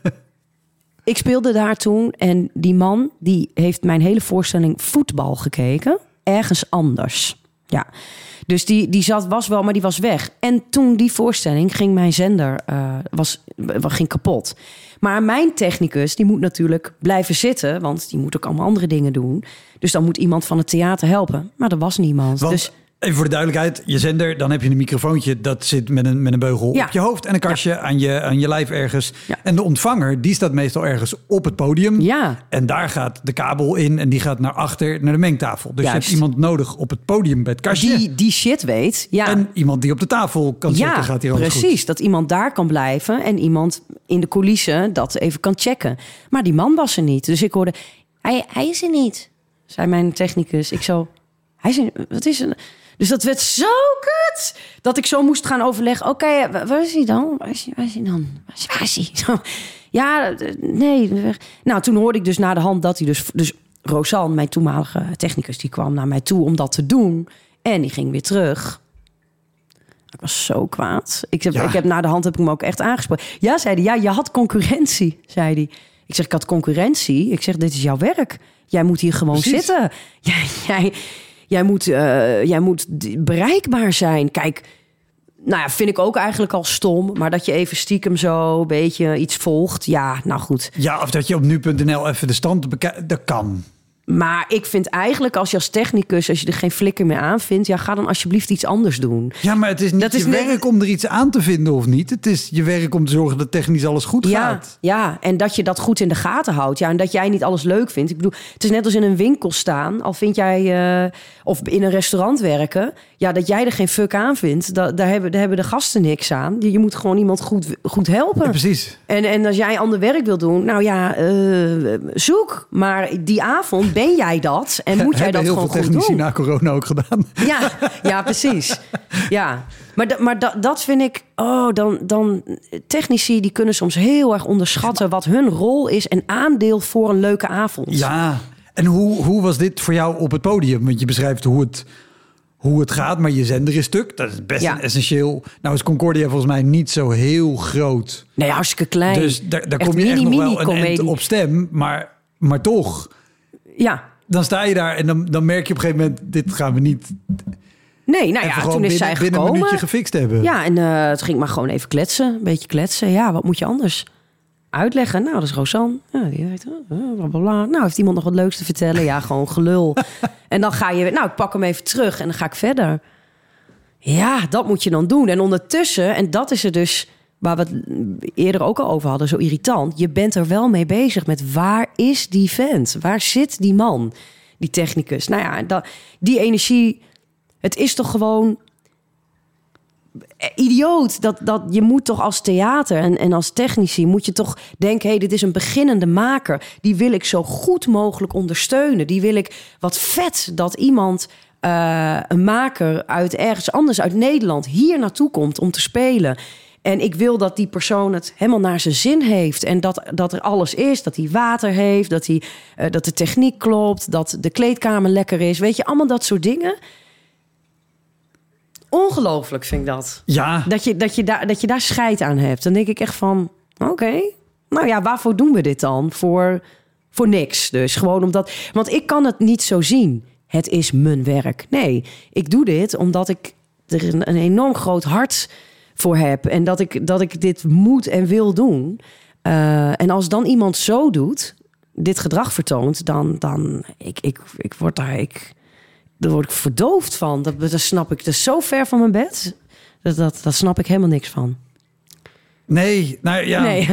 ik speelde daar toen en die man die heeft mijn hele voorstelling voetbal gekeken. Ergens anders. Ja. Dus die, die zat, was wel, maar die was weg. En toen die voorstelling ging mijn zender uh, was, ging kapot. Maar mijn technicus, die moet natuurlijk blijven zitten, want die moet ook allemaal andere dingen doen. Dus dan moet iemand van het theater helpen. Maar er was niemand. Want, dus even voor de duidelijkheid, je zender, dan heb je een microfoontje, dat zit met een, met een beugel ja. op je hoofd en een kastje ja. aan, je, aan je lijf ergens. Ja. En de ontvanger, die staat meestal ergens op het podium. Ja. En daar gaat de kabel in en die gaat naar achter, naar de mengtafel. Dus Juist. je hebt iemand nodig op het podium bij het kastje. Die, die shit weet. Ja. En iemand die op de tafel kan ja, zitten, gaat hier alles precies. goed. Dat iemand daar kan blijven en iemand in de coulissen dat even kan checken. Maar die man was er niet. Dus ik hoorde, hij, hij is er niet, zei mijn technicus. Ik zo, hij is er, wat is er? Dus dat werd zo kut, dat ik zo moest gaan overleggen. Oké, okay, waar is hij dan? Waar is hij, waar is hij dan? Waar is, waar is hij? Zo, ja, nee. Nou, toen hoorde ik dus na de hand dat hij dus... Dus Rosanne, mijn toenmalige technicus, die kwam naar mij toe om dat te doen. En die ging weer terug. Ik was zo kwaad. Ik heb, ja. ik heb na de hand heb ik hem ook echt aangesproken. Ja, zei hij, ja, je had concurrentie, zei hij. Ik zeg, ik had concurrentie. Ik zeg, dit is jouw werk. Jij moet hier gewoon Precies. zitten. Jij... jij Jij moet, uh, jij moet bereikbaar zijn. Kijk, nou ja, vind ik ook eigenlijk al stom. Maar dat je even stiekem zo een beetje iets volgt. Ja, nou goed. Ja, of dat je op nu punt n l even de stand bekijkt. Dat kan. Maar ik vind eigenlijk als je als technicus, als je er geen flikker meer aan vindt, ja, ga dan alsjeblieft iets anders doen. Ja, maar het is niet dat je is net... werk om er iets aan te vinden of niet. Het is je werk om te zorgen dat technisch alles goed ja, gaat. Ja, en dat je dat goed in de gaten houdt. Ja, en dat jij niet alles leuk vindt. Ik bedoel, het is net als in een winkel staan. Al vind jij, uh, of in een restaurant werken. Ja, dat jij er geen fuck aan vindt. Dat, daar, hebben, daar hebben de gasten niks aan. Je, je moet gewoon iemand goed, goed helpen. Ja, precies. En, en als jij ander werk wil doen, nou ja, uh, zoek. Maar die avond ben jij dat. En moet jij dat gewoon goed doen. Heel veel technici na corona ook gedaan. Ja, ja, precies. Ja, maar, d- maar d- dat vind ik... Oh, dan, dan... Technici die kunnen soms heel erg onderschatten wat hun rol is en aandeel voor een leuke avond. Ja, en hoe, hoe was dit voor jou op het podium? Want je beschrijft hoe het, hoe het gaat, maar je zender is stuk. Dat is best ja. een essentieel... Nou is Concordia volgens mij niet zo heel groot. Nee, hartstikke klein. Dus daar, daar echt kom je mini, echt nog mini wel een end op stem, maar, maar toch... Ja. Dan sta je daar en dan, dan merk je op een gegeven moment... dit gaan we niet... Nee, nou ja, toen is binnen, zij binnen gekomen. een minuutje gefixt hebben. Ja, en uh, het ging maar gewoon even kletsen. Een beetje kletsen. Ja, wat moet je anders uitleggen? Nou, dat is Rosanne. Ja, die weet, uh, bla, bla, bla. Nou, heeft iemand nog wat leuks te vertellen? Ja, gewoon gelul. En dan ga je... Nou, ik pak hem even terug en dan ga ik verder. Ja, dat moet je dan doen. En ondertussen, en dat is er dus... waar we het eerder ook al over hadden, zo irritant. Je bent er wel mee bezig met waar is die vent? Waar zit die man? Die technicus. Nou ja, dat, die energie... Het is toch gewoon idioot. Dat, dat, je moet toch als theater en, en als technici... moet je toch denken, hey, dit is een beginnende maker. Die wil ik zo goed mogelijk ondersteunen. Die wil ik wat vet dat iemand... Uh, een maker uit ergens anders, uit Nederland... hier naartoe komt om te spelen... En ik wil dat die persoon het helemaal naar zijn zin heeft. En dat, dat er alles is. Dat hij water heeft. Dat, hij, uh, dat de techniek klopt. Dat de kleedkamer lekker is. Weet je, allemaal dat soort dingen. Ongelooflijk vind ik dat. Ja. Dat je, dat je, daar, dat je daar scheid aan hebt. Dan denk ik echt van... Oké, okay, nou ja, waarvoor doen we dit dan? Voor, voor niks dus. Gewoon omdat... Want ik kan het niet zo zien. Het is mijn werk. Nee, ik doe dit omdat ik er een, een enorm groot hart... voor heb. En dat ik, dat ik dit moet en wil doen. Uh, en als dan iemand zo doet, dit gedrag vertoont, dan, dan ik, ik, ik word daar, ik, daar word ik verdoofd van. Dat, dat snap ik. Dat is zo ver van mijn bed. Dat, dat, dat snap ik helemaal niks van. Nee, nou ja. Nee.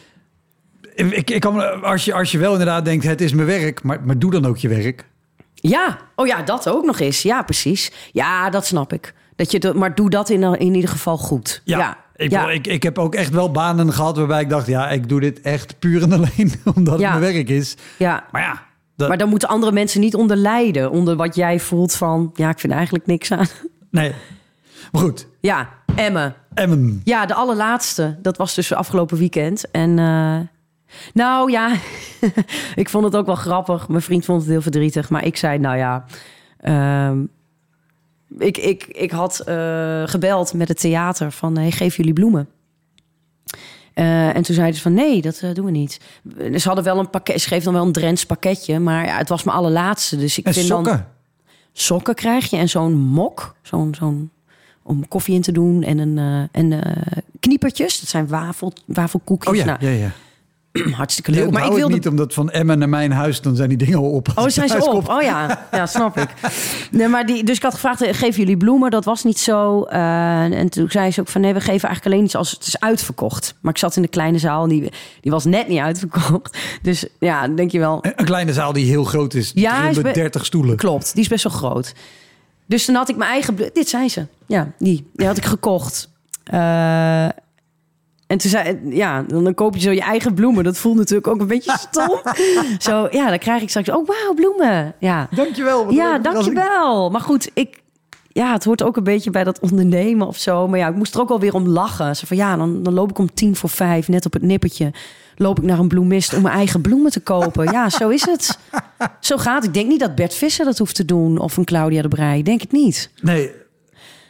Ik, ik kan, als, je, als je wel inderdaad denkt, het is mijn werk, maar, maar doe dan ook je werk. Ja, oh ja, dat ook nog eens. Ja, precies. Ja, dat snap ik. Dat je de, maar doe dat in, in ieder geval goed. Ja, ja. Ik, ja. ik, ik heb ook echt wel banen gehad waarbij ik dacht... ja, ik doe dit echt puur en alleen omdat ja. het mijn werk is. Ja. Maar ja... Dat... Maar dan moeten andere mensen niet onder lijden. Onder wat jij voelt van... ja, ik vind eigenlijk niks aan. Nee. Maar goed. Ja, Emmen. Emmen. Ja, de allerlaatste. Dat was dus afgelopen weekend. En uh, nou ja, ik vond het ook wel grappig. Mijn vriend vond het heel verdrietig. Maar ik zei, nou ja... Uh, Ik, ik, ik had uh, gebeld met het theater van... Hey, geef jullie bloemen? Uh, en toen zeiden ze van... nee, dat uh, doen we niet. Ze hadden wel een pakket. Ze geven dan wel een Drents pakketje... maar ja, het was mijn allerlaatste. Dus ik en vind sokken? Dan, sokken krijg je en zo'n mok. Zo'n, zo'n, om koffie in te doen. En, een, uh, en uh, kniepertjes. Dat zijn wafel, wafelkoekjes. Oh ja, nou, ja, ja. Hartstikke leuk. Nee, maar ik wilde niet, omdat van Emmen naar mijn huis... dan zijn die dingen al op. Oh, zijn ze op? Oh ja, ja, snap ik. Nee, maar die, dus ik had gevraagd, geven jullie bloemen? Dat was niet zo. Uh, en toen zei ze ook van, nee, we geven eigenlijk alleen iets als het is uitverkocht. Maar ik zat in de kleine zaal en die, die was net niet uitverkocht. Dus ja, denk je wel... Een kleine zaal die heel groot is. Ja, driehonderddertig be- stoelen. Klopt, die is best wel groot. Dus dan had ik mijn eigen... Blo- Dit zei ze. Ja, die. Die had ik gekocht. Uh, En toen zei, ja, dan koop je zo je eigen bloemen. Dat voelt natuurlijk ook een beetje stom. Zo, ja, dan krijg ik straks, oh wauw, bloemen. Ja, dankjewel. Ja, dankjewel. Maar goed, ik, ja, het hoort ook een beetje bij dat ondernemen of zo. Maar ja, ik moest er ook wel weer om lachen. Zo van, ja, dan, dan loop ik om tien voor vijf, net op het nippertje, loop ik naar een bloemist om mijn eigen bloemen te kopen. Ja, zo is het. Zo gaat het. Ik denk niet dat Bert Visser dat hoeft te doen of een Claudia de Breij. Denk het niet. Nee.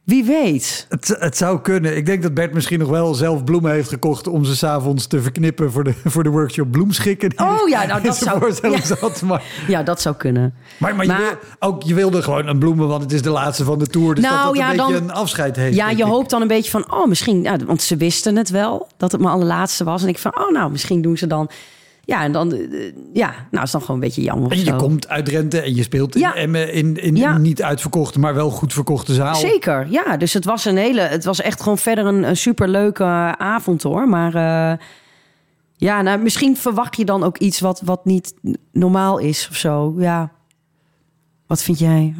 Wie weet. Het, het zou kunnen. Ik denk dat Bert misschien nog wel zelf bloemen heeft gekocht om ze 's avonds te verknippen voor de, voor de workshop bloemschikken. Oh ja, nou dat zou... Ja. Zat, maar, ja, dat zou kunnen. Maar, maar, maar je, wil, ook, je wilde gewoon een bloemen, want het is de laatste van de Tour. Dus nou, dat dat ja, een beetje dan, een afscheid heeft. Ja, je ik. hoopt dan een beetje van, oh misschien... Ja, want ze wisten het wel, dat het mijn allerlaatste was. En ik van, oh nou, misschien doen ze dan... Ja, en dan, uh, ja, nou is dan gewoon een beetje jammer. En je zo. komt uit Drenthe en je speelt in, ja. in, in, in ja. niet uitverkochte, maar wel goed verkochte zaal. Zeker, ja. Dus het was een hele, het was echt gewoon verder een, een superleuke avond hoor. Maar uh, ja, nou, misschien verwacht je dan ook iets wat, wat niet normaal is of zo. Ja. Wat vind jij?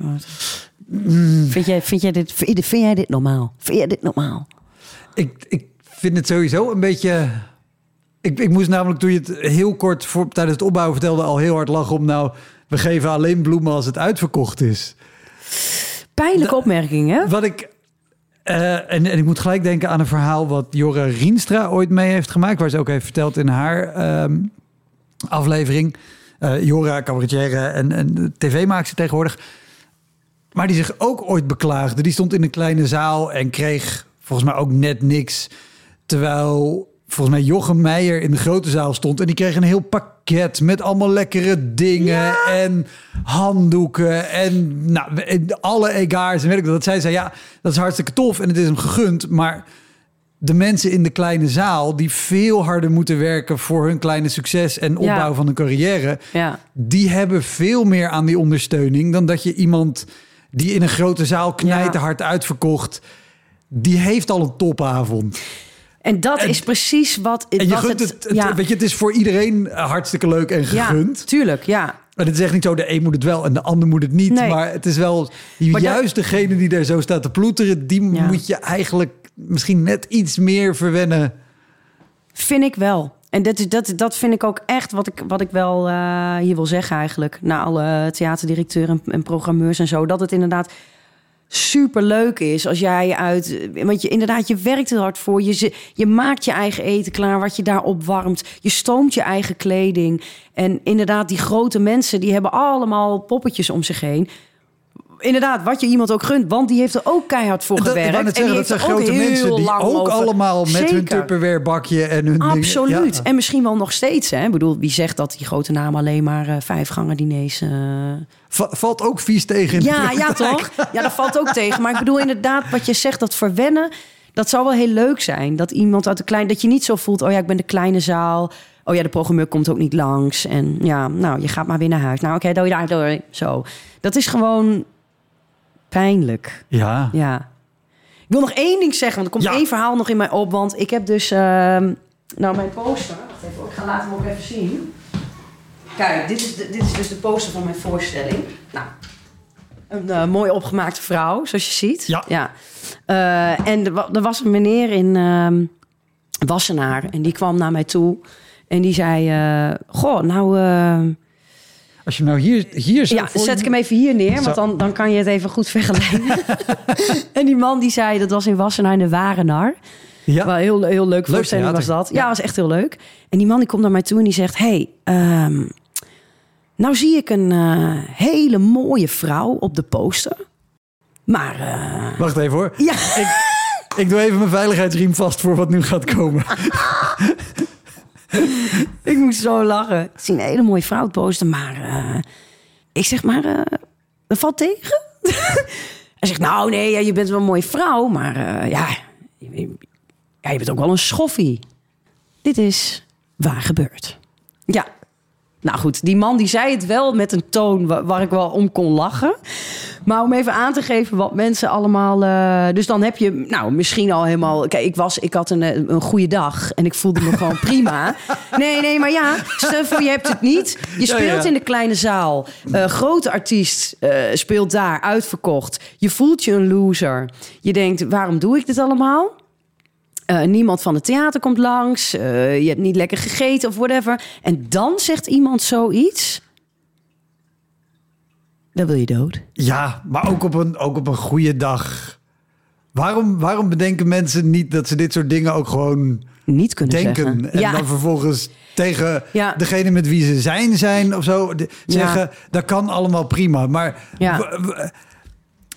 Mm. Vind jij, vind jij dit, vind, vind jij dit normaal? Vind jij dit normaal? Ik, ik vind het sowieso een beetje... Ik, ik moest namelijk, toen je het heel kort voor, tijdens het opbouwen vertelde, al heel hard lachen om nou, we geven alleen bloemen als het uitverkocht is. Pijnlijke opmerking, hè? Wat ik, uh, en, en ik moet gelijk denken aan een verhaal wat Jorra Rienstra ooit mee heeft gemaakt, waar ze ook heeft verteld in haar um, aflevering. Uh, Jorra, cabaretière en, en tv maakt ze tegenwoordig. Maar die zich ook ooit beklaagde. Die stond in een kleine zaal en kreeg volgens mij ook net niks. Terwijl... Volgens mij Jochem Meijer in de grote zaal stond. En die kreeg een heel pakket met allemaal lekkere dingen. Ja. En handdoeken. En nou, alle egaars. En weet ik dat. Dat zei ze, ja, dat is hartstikke tof. En het is hem gegund. Maar de mensen in de kleine zaal... die veel harder moeten werken voor hun kleine succes... en opbouw ja. van een carrière... Ja. die hebben veel meer aan die ondersteuning... dan dat je iemand die in een grote zaal knijterhard ja. uitverkocht... die heeft al een topavond. En dat en, is precies wat... En je wat gunt het, het, het ja. weet je, het is voor iedereen hartstikke leuk en gegund. Ja, tuurlijk, ja. En het is echt niet zo, de een moet het wel en de ander moet het niet. Nee. Maar het is wel juist dat, degene die daar zo staat te ploeteren... die ja. moet je eigenlijk misschien net iets meer verwennen. Vind ik wel. En dat, is, dat, dat vind ik ook echt wat ik, wat ik wel uh, hier wil zeggen eigenlijk. Na alle theaterdirecteuren en, en programmeurs en zo. Dat het inderdaad... super leuk is als jij uit... Want je inderdaad, je werkt heel hard voor. Je, je maakt je eigen eten klaar, wat je daar opwarmt. Je stoomt je eigen kleding. En inderdaad, die grote mensen... die hebben allemaal poppetjes om zich heen. Inderdaad, wat je iemand ook gunt. Want die heeft er ook keihard voor dat, gewerkt. Ik zeggen, en die dat zijn grote mensen die ook over. allemaal... met Zeker. hun Tupperware bakje en hun Absoluut. Ding, ja. En misschien wel nog steeds. Hè? Ik bedoel, wie zegt dat die grote namen alleen maar uh, vijf gangen diners... Uh... Valt ook vies tegen in de Ja, ja, toch? Ja, dat valt ook tegen. Maar ik bedoel inderdaad, wat je zegt, dat verwennen... dat zou wel heel leuk zijn. Dat iemand uit de kleine... dat je niet zo voelt, oh ja, ik ben de kleine zaal... oh ja, de programmeur komt ook niet langs. En ja, nou, je gaat maar weer naar huis. Nou, oké, okay, doe je daar door. Zo. Dat is gewoon... pijnlijk. Ja. Ja. Ik wil nog één ding zeggen, want er komt ja. één verhaal nog in mij op. Want ik heb dus... Uh, nou, mijn poster... Wacht even, ik ga later hem ook even zien. Kijk, dit is, de, dit is dus de poster van mijn voorstelling. Nou, een uh, mooi opgemaakte vrouw, zoals je ziet. Ja. ja. Uh, en er, er was een meneer in uh, Wassenaar. En die kwam naar mij toe. En die zei... Uh, goh, nou... Uh, Als je nou hier, hier zo ja, zet je... ik hem even hier neer, want dan, dan kan je het even goed vergelijken. En die man die zei, dat was in Wassenaar in de Warenar. Ja. Wel heel, heel leuk voorstelling leuk was dat. Ja, ja, was echt heel leuk. En die man die komt naar mij toe en die zegt... hey, um, nou zie ik een uh, hele mooie vrouw op de poster. Maar... Uh... Wacht even hoor. Ja. Ik, ik doe even mijn veiligheidsriem vast voor wat nu gaat komen. Ik moest zo lachen. Ik zie een hele mooie vrouw op de poster, maar... Uh, ik zeg maar, uh, dat valt tegen? Hij zegt, nou nee, ja, je bent wel een mooie vrouw, maar uh, ja, je, ja, je bent ook wel een schoffie. Dit is waar gebeurd. Ja. Nou goed, die man die zei het wel met een toon waar, waar ik wel om kon lachen. Maar om even aan te geven wat mensen allemaal... Uh, dus dan heb je nou misschien al helemaal... Kijk, ik, was, ik had een, een goede dag en ik voelde me gewoon prima. Nee, nee, maar ja, stel voor je hebt het niet. Je speelt ja, ja. in de kleine zaal. Uh, grote artiest uh, speelt daar, uitverkocht. Je voelt je een loser. Je denkt, waarom doe ik dit allemaal? Uh, niemand van het theater komt langs. Uh, je hebt niet lekker gegeten of whatever. En dan zegt iemand zoiets... Dan wil je dood. Ja, maar ook op een, ook op een goede dag. Waarom, waarom bedenken mensen niet dat ze dit soort dingen ook gewoon niet kunnen denken? Zeggen. En ja. dan vervolgens tegen ja. degene met wie ze zijn zijn of zo de, zeggen... Ja. dat kan allemaal prima. Maar ja. w, w,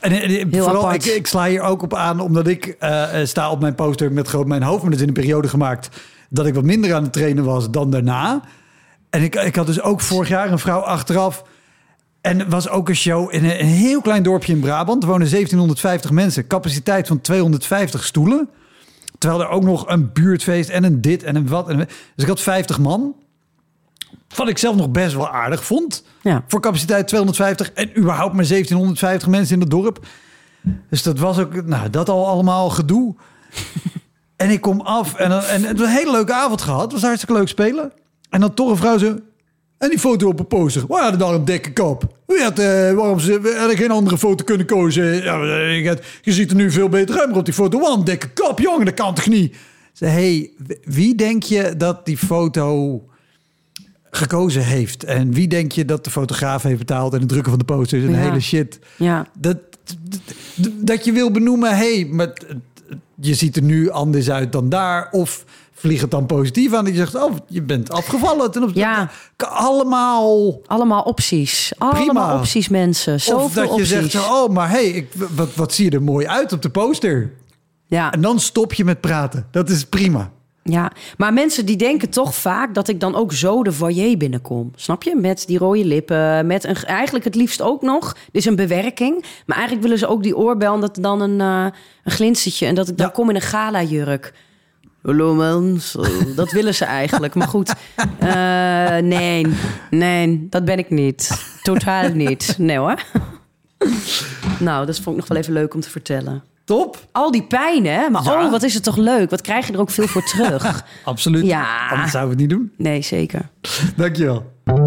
En, en, Heel vooral, apart. ik, ik sla hier ook op aan, omdat ik uh, sta op mijn poster met groot mijn hoofd. Maar dat is in een periode gemaakt dat ik wat minder aan het trainen was dan daarna. En ik, ik had dus ook vorig jaar een vrouw achteraf. En er was ook een show in een, een heel klein dorpje in Brabant. Er wonen zeventienhonderdvijftig mensen. Capaciteit van tweehonderdvijftig stoelen. Terwijl er ook nog een buurtfeest en een dit en een wat. En een, dus ik had vijftig man. Wat ik zelf nog best wel aardig vond. Ja. Voor capaciteit tweehonderdvijftig. En überhaupt maar zeventienhonderdvijftig mensen in het dorp. Dus dat was ook, nou, dat al allemaal gedoe. En ik kom af en, en het was een hele leuke avond gehad. Het was hartstikke leuk spelen. En dan toch een vrouw zo... En die foto op een poster. Waar hadden daar een dikke kop? Wie had, uh, waarom ze we hadden geen andere foto kunnen kozen? Ja, ik had, je ziet er nu veel beter uit, maar op die foto wel een dikke kop, jongen, dat kan toch niet? Ze, hey, wie denk je dat die foto gekozen heeft? En wie denk je dat de fotograaf heeft betaald en het drukken van de posters en Ja. de hele shit? Ja. Dat, dat, dat je wil benoemen, hey, maar je ziet er nu anders uit dan daar, of vlieg het dan positief aan dat je zegt, oh, je bent afgevallen. Ten opzichte, Ja. Allemaal Allemaal opties. Allemaal Prima. opties, mensen. Zoveel of dat je opties. zegt, zo, oh, maar hey, ik, wat, wat zie je er mooi uit op de poster. Ja. En dan stop je met praten. Dat is prima. Ja, maar mensen die denken toch vaak dat ik dan ook zo de foyer binnenkom. Snap je? Met die rode lippen, met een, eigenlijk het liefst ook nog. Dit is een bewerking. Maar eigenlijk willen ze ook die oorbel en dat dan een, uh, een glinstertje. En dat ik dan Ja. kom in een gala-jurk. Hallo mensen. Dat willen ze eigenlijk. Maar goed, uh, nee, nee, dat ben ik niet. Totaal niet. Nee hoor. Nou, dat vond ik nog wel even leuk om te vertellen. Top. Al die pijn, hè? Maar Ja. oh, wat is het toch leuk? Wat krijg je er ook veel voor terug? Absoluut. Ja. Anders zouden we het niet doen. Nee, zeker. Dankjewel.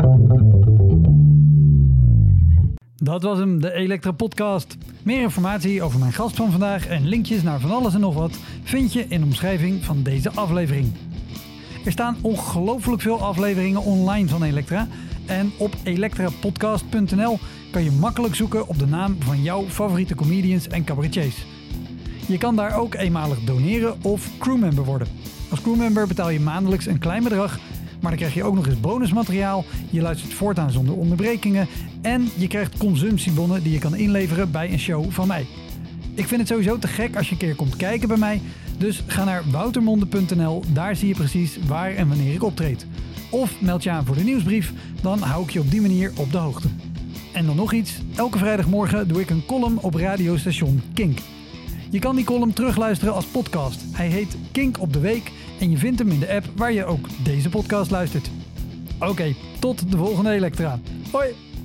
Dat was hem, de Elektra Podcast. Meer informatie over mijn gast van vandaag en linkjes naar van alles en nog wat vind je in de omschrijving van deze aflevering. Er staan ongelooflijk veel afleveringen online van Elektra. En op elektrapodcast punt n l kan je makkelijk zoeken op de naam van jouw favoriete comedians en cabaretiers. Je kan daar ook eenmalig doneren of crewmember worden. Als crewmember betaal je maandelijks een klein bedrag, maar dan krijg je ook nog eens bonusmateriaal. Je luistert voortaan zonder onderbrekingen en je krijgt consumptiebonnen die je kan inleveren bij een show van mij. Ik vind het sowieso te gek als je een keer komt kijken bij mij. Dus ga naar woutermonde punt n l, daar zie je precies waar en wanneer ik optreed. Of meld je aan voor de nieuwsbrief, dan hou ik je op die manier op de hoogte. En dan nog iets, elke vrijdagmorgen doe ik een column op radiostation Kink. Je kan die column terugluisteren als podcast. Hij heet Kink op de Week en je vindt hem in de app waar je ook deze podcast luistert. Oké, tot de volgende Elektra. Hoi!